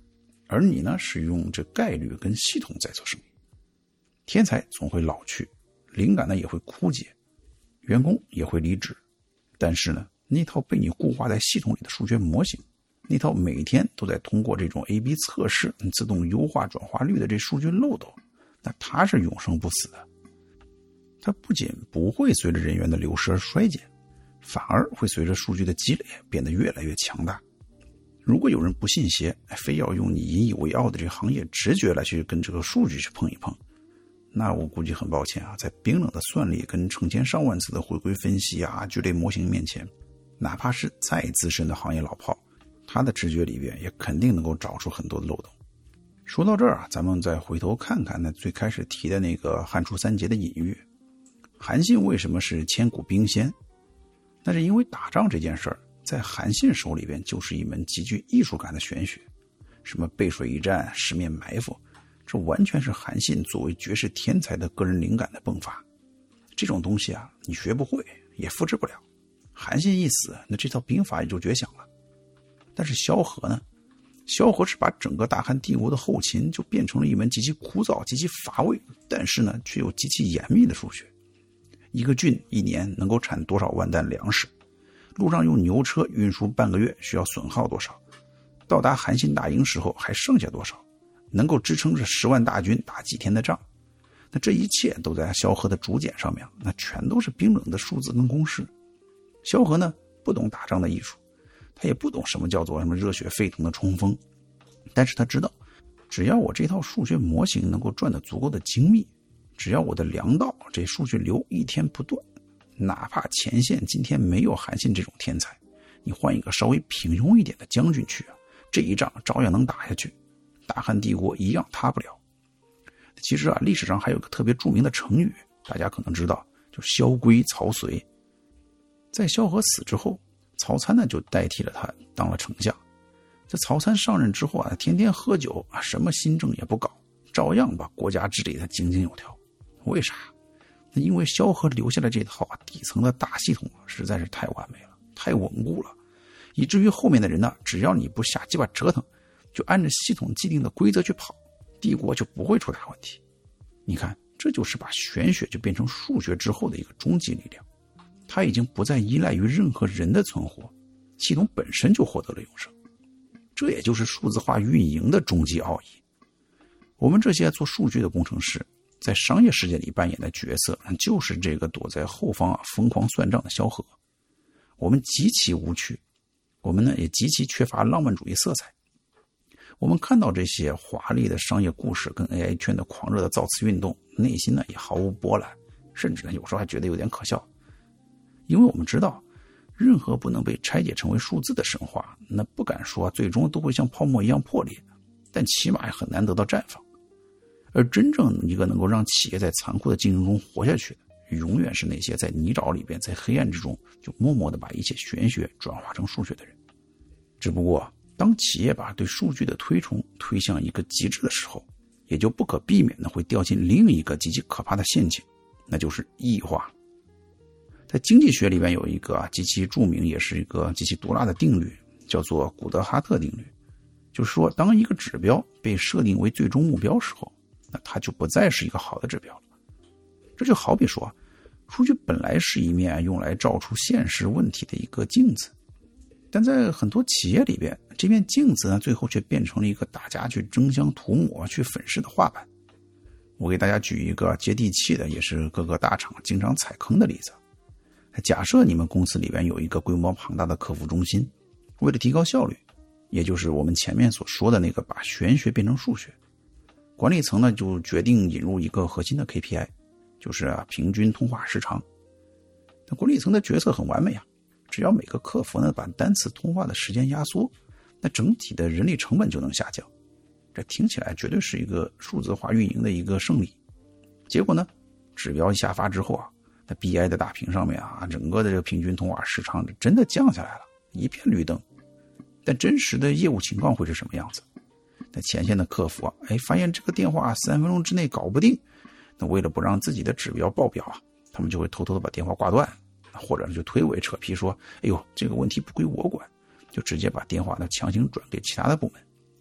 而你呢是用这概率跟系统在做生意。天才总会老去，灵感呢也会枯竭，员工也会离职，但是呢，那套被你固化在系统里的数学模型，那套每天都在通过这种 A/B 测试自动优化转化率的这数据漏斗，那它是永生不死的。它不仅不会随着人员的流失而衰减，反而会随着数据的积累变得越来越强大。如果有人不信邪，非要用你引以为傲的这个行业直觉来去跟这个数据去碰一碰，那我估计很抱歉啊，在冰冷的算力跟成千上万次的回归分析啊、绝对模型面前，哪怕是再资深的行业老炮，他的直觉里边也肯定能够找出很多的漏洞。说到这儿啊，咱们再回头看看那最开始提的那个汉初三杰的隐喻，韩信为什么是千古兵仙？那是因为打仗这件事儿，在韩信手里边就是一门极具艺术感的玄学，什么背水一战、十面埋伏，这完全是韩信作为绝世天才的个人灵感的迸发。这种东西啊，你学不会，也复制不了。韩信一死，那这套兵法也就绝响了。但是萧何呢？萧何是把整个大汉帝国的后勤就变成了一门极其枯燥、极其乏味，但是呢，却又极其严密的数学。一个郡一年能够产多少万担粮食？路上用牛车运输半个月需要损耗多少？到达韩信大营时候还剩下多少？能够支撑着10万大军打几天的仗？那这一切都在萧何的竹简上面，那全都是冰冷的数字跟公式。萧何呢，不懂打仗的艺术，他也不懂什么叫做什么热血沸腾的冲锋，但是他知道，只要我这套数学模型能够转得足够的精密，只要我的粮道这数据流一天不断，哪怕前线今天没有韩信这种天才，你换一个稍微平庸一点的将军去啊，这一仗照样能打下去，大汉帝国一样塌不了。其实啊，历史上还有个特别著名的成语，大家可能知道，就是萧规曹随。在萧何死之后，曹参呢就代替了他当了丞相。这曹参上任之后啊，天天喝酒啊，什么新政也不搞，照样把国家治理得井井有条。为啥？那因为萧何留下的这套底层的大系统实在是太完美了，太稳固了，以至于后面的人呢，只要你不瞎鸡巴折腾，就按照系统既定的规则去跑，帝国就不会出大问题。你看，这就是把玄学就变成数学之后的一个终极力量，它已经不再依赖于任何人的存活，系统本身就获得了永生。这也就是数字化运营的终极奥义。我们这些做数据的工程师，在商业世界里扮演的角色，就是这个躲在后方疯狂算账的萧何。我们极其无趣，我们呢也极其缺乏浪漫主义色彩。我们看到这些华丽的商业故事跟 AI 圈的狂热的造词运动，内心呢也毫无波澜，甚至呢有时候还觉得有点可笑。因为我们知道，任何不能被拆解成为数字的神话，那不敢说最终都会像泡沫一样破裂，但起码也很难得到绽放。而真正一个能够让企业在残酷的竞争中活下去的，永远是那些在泥沼里边，在黑暗之中就默默地把一切玄学转化成数学的人。只不过当企业把对数据的推崇推向一个极致的时候，也就不可避免的会掉进另一个极其可怕的陷阱，那就是异化。在经济学里边有一个极其著名也是一个极其毒辣的定律，叫做古德哈特定律。就是说，当一个指标被设定为最终目标时候，那它就不再是一个好的指标了。这就好比说，数据本来是一面用来照出现实问题的一个镜子，但在很多企业里边，这面镜子呢，最后却变成了一个大家去争相涂抹、去粉饰的画板。我给大家举一个接地气的，也是各个大厂经常踩坑的例子。假设你们公司里边有一个规模庞大的客服中心，为了提高效率，也就是我们前面所说的那个把玄学变成数学，管理层呢就决定引入一个核心的 KPI， 就是平均通话时长。那管理层的决策很完美啊，只要每个客服呢把单次通话的时间压缩，那整体的人力成本就能下降。这听起来绝对是一个数字化运营的一个胜利。结果呢，指标一下发之后啊，那 BI 的大屏上面啊，整个的这个平均通话时长真的降下来了，一片绿灯。但真实的业务情况会是什么样子？那前线的客服啊，发现这个电话3分钟之内搞不定，那为了不让自己的指标爆表啊，他们就会偷偷的把电话挂断，或者就推诿扯皮说，哎呦，这个问题不归我管，就直接把电话呢强行转给其他的部门。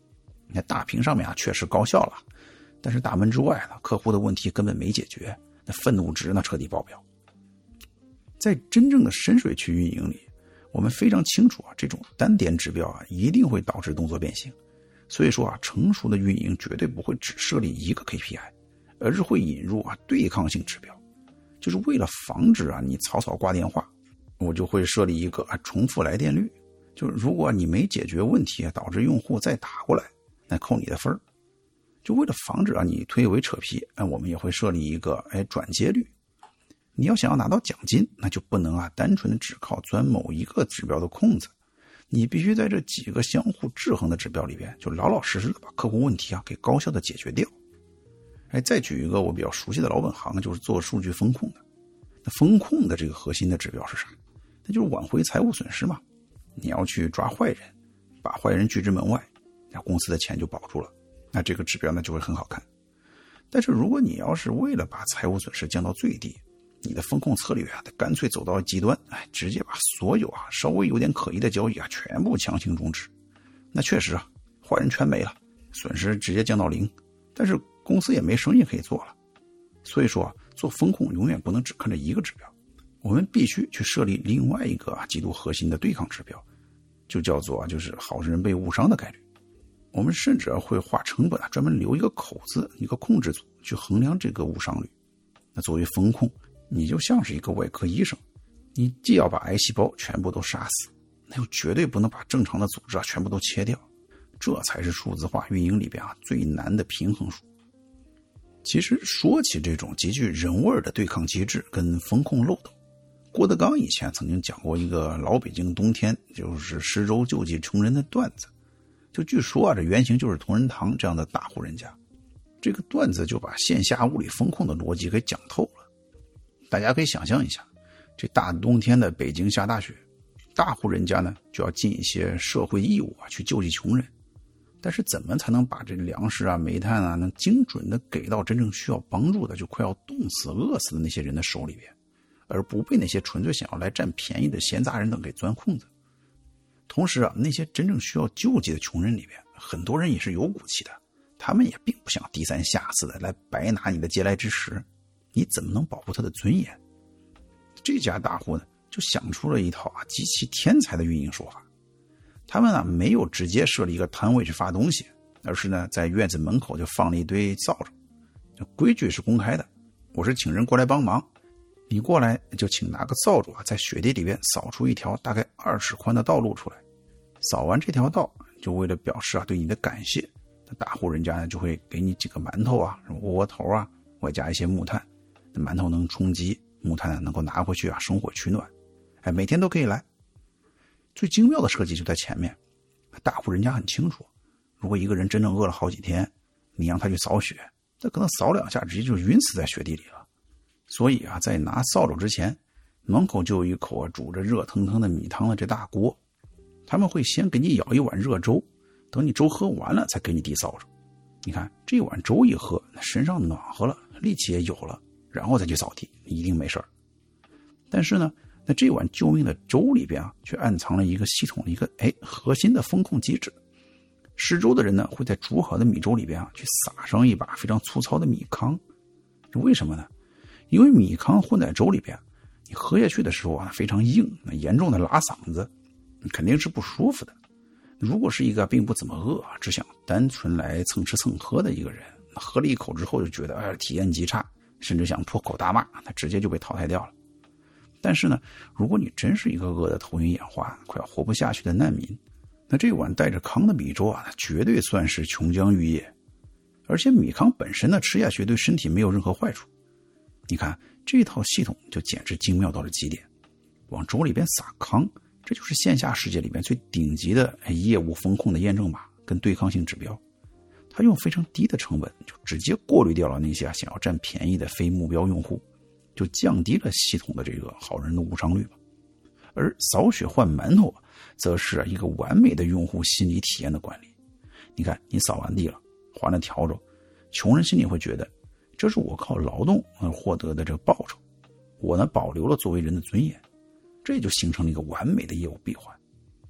那大屏上面确实高效了，但是大门之外呢，客户的问题根本没解决，那愤怒值呢彻底爆表。在真正的深水区运营里，我们非常清楚这种单点指标一定会导致动作变形。所以说成熟的运营绝对不会只设立一个 KPI， 而是会引入对抗性指标。就是为了防止你草草挂电话，我就会设立一个重复来电率。就是如果你没解决问题导致用户再打过来，那扣你的分。就为了防止你推诿扯皮，我们也会设立一个转接率。你要想要拿到奖金，那就不能单纯的只靠钻某一个指标的空子，你必须在这几个相互制衡的指标里边，就老老实实的把客户问题给高效的解决掉。再举一个我比较熟悉的老本行，就是做数据风控的。那风控的这个核心的指标是啥？那就是挽回财务损失嘛。你要去抓坏人，把坏人拒之门外，那公司的钱就保住了，那这个指标呢就会很好看。但是如果你要是为了把财务损失降到最低，你的风控策略干脆走到极端，直接把所有稍微有点可疑的交易全部强行终止，那确实坏人全没了，损失直接降到0，但是公司也没生意可以做了。所以说做风控永远不能只看这一个指标，我们必须去设立另外一个极度核心的对抗指标，就叫做就是好人被误伤的概率。我们甚至会花成本专门留一个口子，一个控制组去衡量这个误伤率。那作为风控，你就像是一个外科医生，你既要把癌细胞全部都杀死，那又绝对不能把正常的组织全部都切掉，这才是数字化运营里边最难的平衡术。其实说起这种极具人味的对抗机制跟风控漏斗，郭德纲以前曾经讲过一个老北京冬天就是施粥救济穷人的段子。就据说这原型就是同仁堂这样的大户人家。这个段子就把线下物理风控的逻辑给讲透了。大家可以想象一下，这大冬天的北京下大雪，大户人家呢就要尽一些社会义务去救济穷人。但是怎么才能把这粮食煤炭能精准的给到真正需要帮助的就快要冻死饿死的那些人的手里边，而不被那些纯粹想要来占便宜的闲杂人等给钻空子。同时那些真正需要救济的穷人里边，很多人也是有骨气的，他们也并不想低三下四的来白拿你的嗟来之食，你怎么能保护他的尊严？这家大户呢就想出了一套极其天才的运营手法。他们没有直接设立一个摊位去发东西，而是呢在院子门口就放了一堆扫帚。规矩是公开的，我是请人过来帮忙，你过来就请拿个扫帚在雪地里边扫出一条大概2尺宽的道路出来。扫完这条道，就为了表示对你的感谢，大户人家呢就会给你几个馒头什么窝头外加一些木炭。馒头能充饥，木炭能够拿回去生火取暖。每天都可以来。最精妙的设计就在前面，大户人家很清楚，如果一个人真正饿了好几天，你让他去扫雪，他可能扫2下直接就晕死在雪地里了。所以在拿扫帚之前，门口就有一口煮着热腾腾的米汤的这大锅，他们会先给你舀一碗热粥，等你粥喝完了才给你递扫帚。你看这碗粥一喝，身上暖和了，力气也有了，然后再去扫地，你一定没事儿。但是呢，那这碗救命的粥里边却暗藏了一个系统的一个核心的风控机制。施粥的人呢会在煮好的米粥里边去撒上一把非常粗糙的米糠。为什么呢？因为米糠混在粥里边，你喝下去的时候非常硬，严重的拉嗓子，肯定是不舒服的。如果是一个并不怎么饿，只想单纯来蹭吃蹭喝的一个人，喝了一口之后就觉得体验极差，甚至想破口大骂，他直接就被淘汰掉了。但是呢，如果你真是一个饿得头晕眼花，快要活不下去的难民，那这碗带着糠的米粥绝对算是琼浆玉液。而且米糠本身呢，吃下去对身体没有任何坏处。你看这套系统就简直精妙到了极点。往粥里边撒糠，这就是线下世界里面最顶级的业务风控的验证码跟对抗性指标。它用非常低的成本就直接过滤掉了那些想要占便宜的非目标用户，就降低了系统的这个好人的误伤率。而扫雪换馒头则是一个完美的用户心理体验的管理。你看你扫完地了，还了笤帚，穷人心里会觉得这是我靠劳动而获得的这个报酬，我呢保留了作为人的尊严，这就形成了一个完美的业务闭环。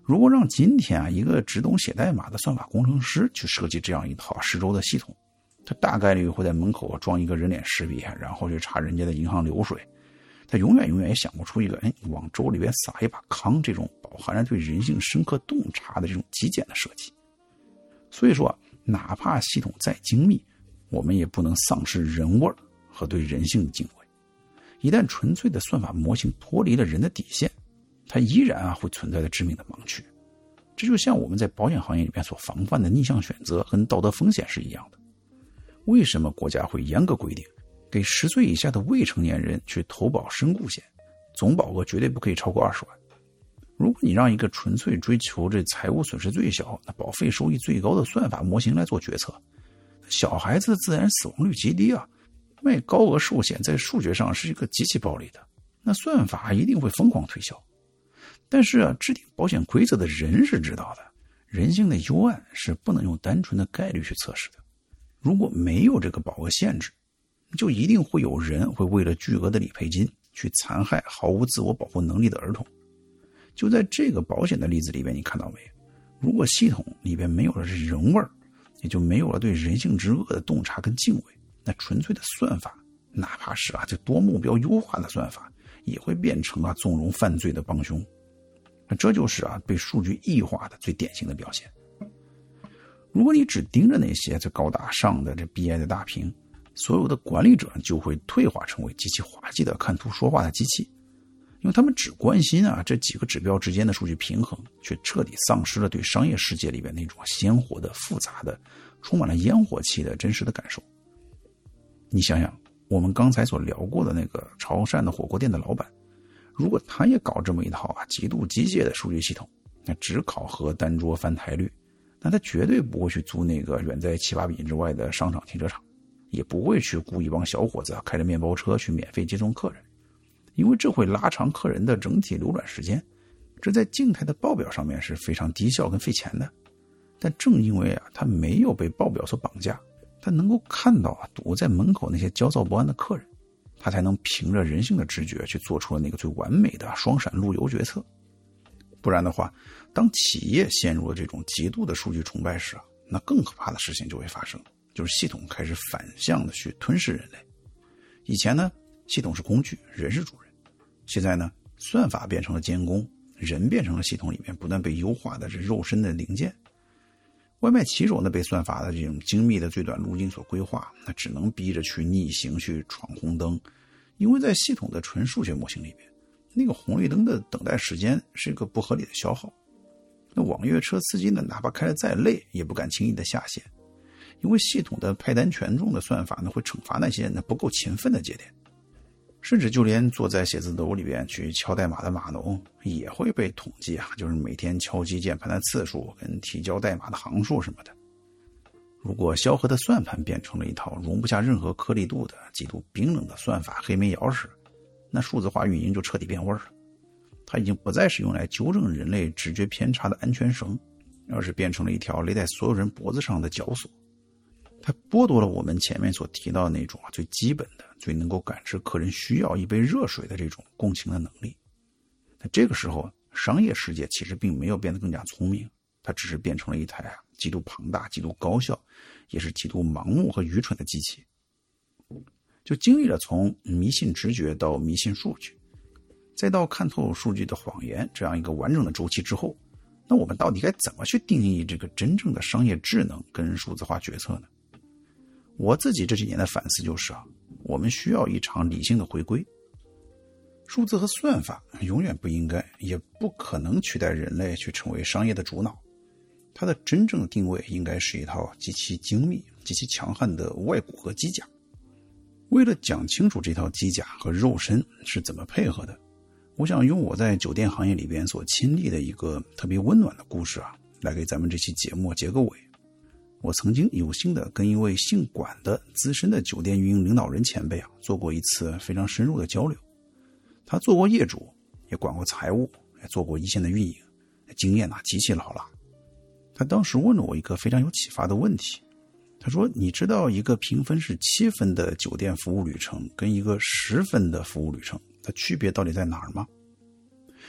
如果让今天一个只懂写代码的算法工程师去设计这样一套10周的系统，他大概率会在门口装一个人脸识别，然后去查人家的银行流水。他永远也想不出一个往粥里边撒一把糠这种饱含着对人性深刻洞察的这种极简的设计。所以说哪怕系统再精密，我们也不能丧失人味和对人性的敬畏。一旦纯粹的算法模型脱离了人的底线，它依然会存在着致命的盲区。这就像我们在保险行业里面所防范的逆向选择跟道德风险是一样的。为什么国家会严格规定给10岁以下的未成年人去投保身故险，总保额绝对不可以超过20万？如果你让一个纯粹追求这财务损失最小、那保费收益最高的算法模型来做决策，小孩子的自然死亡率极低啊，卖高额寿险在数学上是一个极其暴利的，那算法一定会疯狂推销。但是制定保险规则的人是知道的，人性的幽暗是不能用单纯的概率去测试的。如果没有这个保额限制，就一定会有人会为了巨额的理赔金去残害毫无自我保护能力的儿童。就在这个保险的例子里边，你看到没？如果系统里边没有了人味儿，也就没有了对人性之恶的洞察跟敬畏，那纯粹的算法，哪怕是这多目标优化的算法，也会变成纵容犯罪的帮凶。这就是被数据异化的最典型的表现。如果你只盯着那些最高大上的这 BI 的大屏，所有的管理者就会退化成为极其滑稽的看图说话的机器，因为他们只关心这几个指标之间的数据平衡，却彻底丧失了对商业世界里边那种鲜活的、复杂的、充满了烟火气的真实的感受。你想想，我们刚才所聊过的那个潮汕的火锅店的老板，如果他也搞这么一套极度机械的数据系统，那只考核单桌翻台率，那他绝对不会去租那个远在7、8米之外的商场停车场，也不会去雇一帮小伙子开着面包车去免费接送客人，因为这会拉长客人的整体流转时间，这在静态的报表上面是非常低效跟费钱的。但正因为他没有被报表所绑架，他能够看到堵在门口那些焦躁不安的客人，他才能凭着人性的直觉去做出了那个最完美的双闪路由决策。不然的话，当企业陷入了这种极度的数据崇拜时那更可怕的事情就会发生，就是系统开始反向的去吞噬人类。以前呢，系统是工具，人是主人。现在呢，算法变成了监工，人变成了系统里面不断被优化的这肉身的零件。外卖骑手呢，被算法的这种精密的最短路径所规划，那只能逼着去逆行去闯红灯，因为在系统的纯数学模型里面，那个红绿灯的等待时间是一个不合理的消耗。那网约车司机呢，哪怕开得再累，也不敢轻易的下线，因为系统的派单权重的算法呢，会惩罚那些不够勤奋的节点。甚至就连坐在写字楼里边去敲代码的码农也会被统计就是每天敲击键盘的次数跟提交代码的行数什么的。如果萧何的算盘变成了一套容不下任何颗粒度的极度冰冷的算法黑煤窑时，那数字化运营就彻底变味了。它已经不再是用来纠正人类直觉偏差的安全绳，而是变成了一条勒在所有人脖子上的绞索。它剥夺了我们前面所提到的那种最基本的、最能够感知客人需要一杯热水的这种共情的能力。那这个时候，商业世界其实并没有变得更加聪明，它只是变成了一台极度庞大、极度高效，也是极度盲目和愚蠢的机器。就经历了从迷信直觉到迷信数据，再到看透数据的谎言这样一个完整的周期之后，那我们到底该怎么去定义这个真正的商业智能跟数字化决策呢？我自己这几年的反思就是我们需要一场理性的回归。数字和算法永远不应该也不可能取代人类去成为商业的主脑，它的真正定位应该是一套极其精密、极其强悍的外骨骼机甲。为了讲清楚这套机甲和肉身是怎么配合的，我想用我在酒店行业里边所亲历的一个特别温暖的故事来给咱们这期节目结个尾。我曾经有幸的跟一位姓管的资深的酒店运营领导人前辈做过一次非常深入的交流。他做过业主，也管过财务，也做过一线的运营，经验极其老辣。他当时问了我一个非常有启发的问题，他说：你知道一个评分是7分的酒店服务旅程跟一个10分的服务旅程，它区别到底在哪儿吗？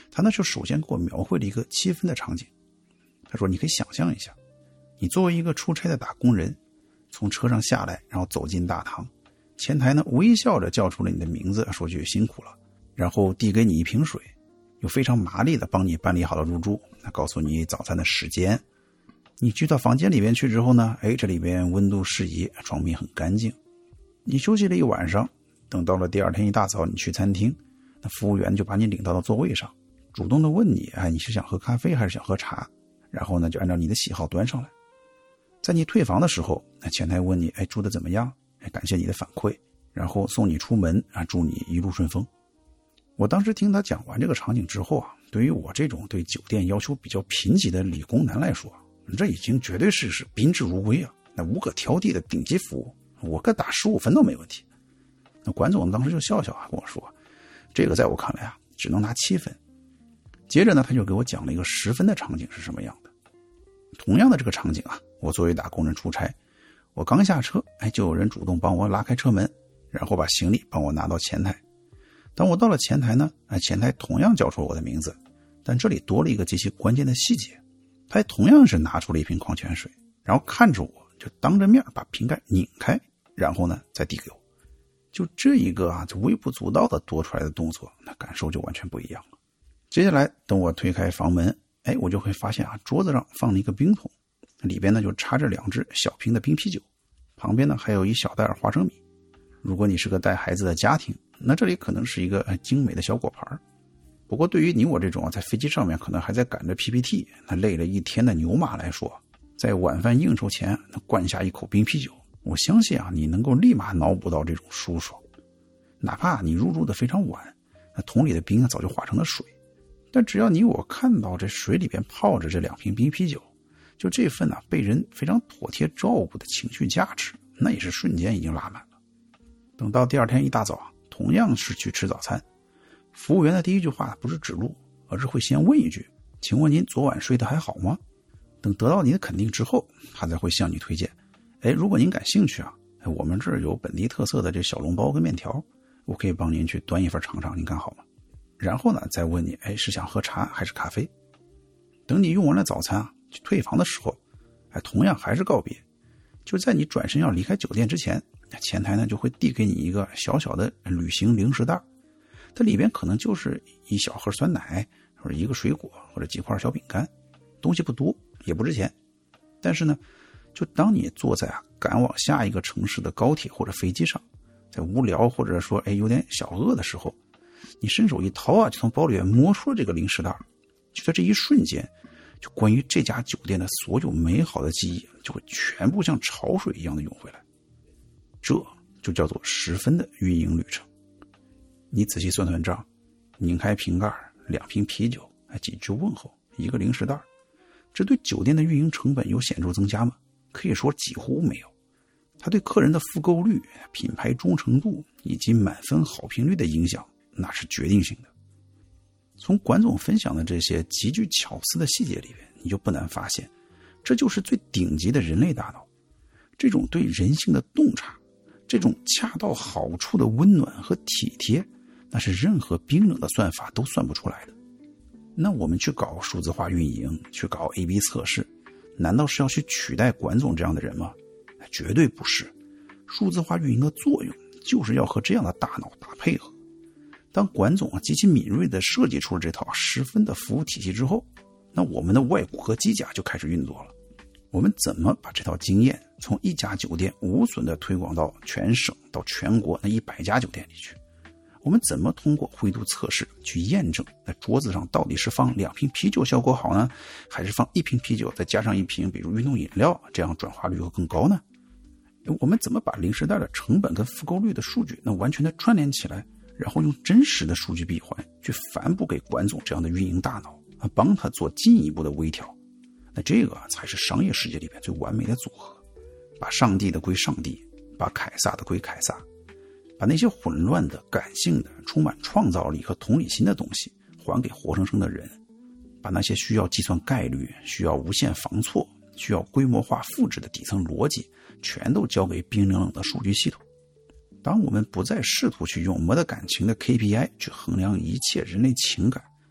他呢就首先给我描绘了一个7分的场景。他说你可以想象一下，你作为一个出差的打工人，从车上下来，然后走进大堂，前台呢微笑着叫出了你的名字，说句辛苦了，然后递给你一瓶水，又非常麻利的帮你办理好了入住，告诉你早餐的时间。你去到房间里面去之后呢，这里边温度适宜，床品很干净。你休息了一晚上，等到了第二天一大早你去餐厅，那服务员就把你领到了座位上，主动的问你，你是想喝咖啡还是想喝茶，然后呢就按照你的喜好端上来。在你退房的时候，前台问你住得怎么样，感谢你的反馈，然后送你出门，祝你一路顺风。我当时听他讲完这个场景之后对于我这种对酒店要求比较贫瘠的理工男来说，这已经绝对是宾至如归那无可挑剔的顶级服务，我给打15分都没问题。那管总当时就笑笑跟我说，这个在我看来只能拿7分。接着呢，他就给我讲了一个10分的场景是什么样的。同样的这个场景我作为打工人出差，我刚下车就有人主动帮我拉开车门，然后把行李帮我拿到前台。当我到了前台呢，前台同样叫出了我的名字，但这里多了一个极其关键的细节，他同样是拿出了一瓶矿泉水，然后看着我就当着面把瓶盖拧开，然后呢再递给我。就这一个就微不足道的多出来的动作，那感受就完全不一样了。接下来等我推开房门，我就会发现桌子上放了一个冰桶，里边呢就插着2只小瓶的冰啤酒，旁边呢还有一小袋花生米。如果你是个带孩子的家庭，那这里可能是一个精美的小果盘。不过对于你我这种在飞机上面可能还在赶着 PPT， 那累了一天的牛马来说，在晚饭应酬前灌下一口冰啤酒，我相信你能够立马脑补到这种舒爽。哪怕你入住的非常晚，那桶里的冰早就化成了水，但只要你我看到这水里边泡着这2瓶冰啤酒，就这份被人非常妥帖照顾的情绪价值，那也是瞬间已经拉满了。等到第二天一大早同样是去吃早餐，服务员的第一句话不是指路，而是会先问一句，请问您昨晚睡得还好吗？等得到你的肯定之后，他才会向你推荐，如果您感兴趣我们这儿有本地特色的这小笼包跟面条，我可以帮您去端一份尝尝，您看好吗？然后呢再问你是想喝茶还是咖啡。等你用完了早餐去退房的时候，同样还是告别。就在你转身要离开酒店之前，前台呢就会递给你一个小小的旅行零食袋，它里边可能就是一小盒酸奶，或者一个水果，或者几块小饼干，东西不多也不值钱。但是呢，就当你坐在赶往下一个城市的高铁或者飞机上，在无聊或者说有点小饿的时候，你伸手一掏就从包里面摸出了这个零食袋，就在这一瞬间，就关于这家酒店的所有美好的记忆就会全部像潮水一样的涌回来。这就叫做10分的运营旅程。你仔细算算账，拧开瓶盖，2瓶啤酒，几句问候，一个零食袋，这对酒店的运营成本有显著增加吗？可以说几乎没有。它对客人的复购率、品牌忠诚度以及满分好评率的影响，那是决定性的。从管总分享的这些极具巧思的细节里边，你就不难发现，这就是最顶级的人类大脑。这种对人性的洞察，这种恰到好处的温暖和体贴，那是任何冰冷的算法都算不出来的。那我们去搞数字化运营，去搞 AB 测试，难道是要去取代管总这样的人吗？绝对不是。数字化运营的作用就是要和这样的大脑打配合。当管总极其敏锐地设计出了这套10分的服务体系之后，那我们的外骨和机甲就开始运作了。我们怎么把这套经验从一家酒店无损地推广到全省到全国那100家酒店里去？我们怎么通过灰度测试去验证那桌子上到底是放2瓶啤酒效果好呢，还是放1瓶啤酒再加上1瓶比如运动饮料，这样转化率会更高呢？我们怎么把零食袋的成本跟复购率的数据那完全的串联起来，然后用真实的数据闭环去反哺给管总这样的运营大脑，帮他做进一步的微调？那这个才是商业世界里边最完美的组合。把上帝的归上帝，把凯撒的归凯撒，把那些混乱的、感性的、充满创造力和同理心的东西还给活生生的人，把那些需要计算概率、需要无限防错、需要规模化复制的底层逻辑全都交给冰冷冷的数据系统。当我们不再试图去用没得感情的 KPI 去衡量一切人类情感，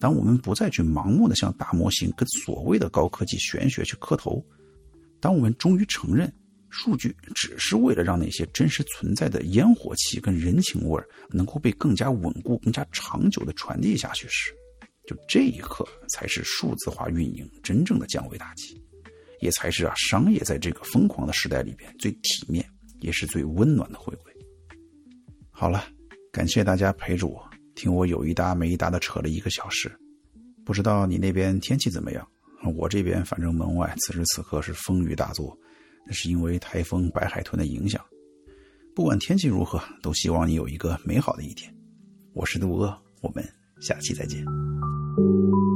当我们不再去盲目的向大模型跟所谓的高科技玄学去磕头，当我们终于承认数据只是为了让那些真实存在的烟火气跟人情味能够被更加稳固、更加长久的传递下去时，就这一刻才是数字化运营真正的降维打击，也才是商业在这个疯狂的时代里边最体面也是最温暖的回归。好了，感谢大家陪着我听我有一搭没一搭的扯了1个小时。不知道你那边天气怎么样？我这边反正门外此时此刻是风雨大作，那是因为台风白海豚的影响。不管天气如何，都希望你有一个美好的一天。我是杜阿，我们下期再见。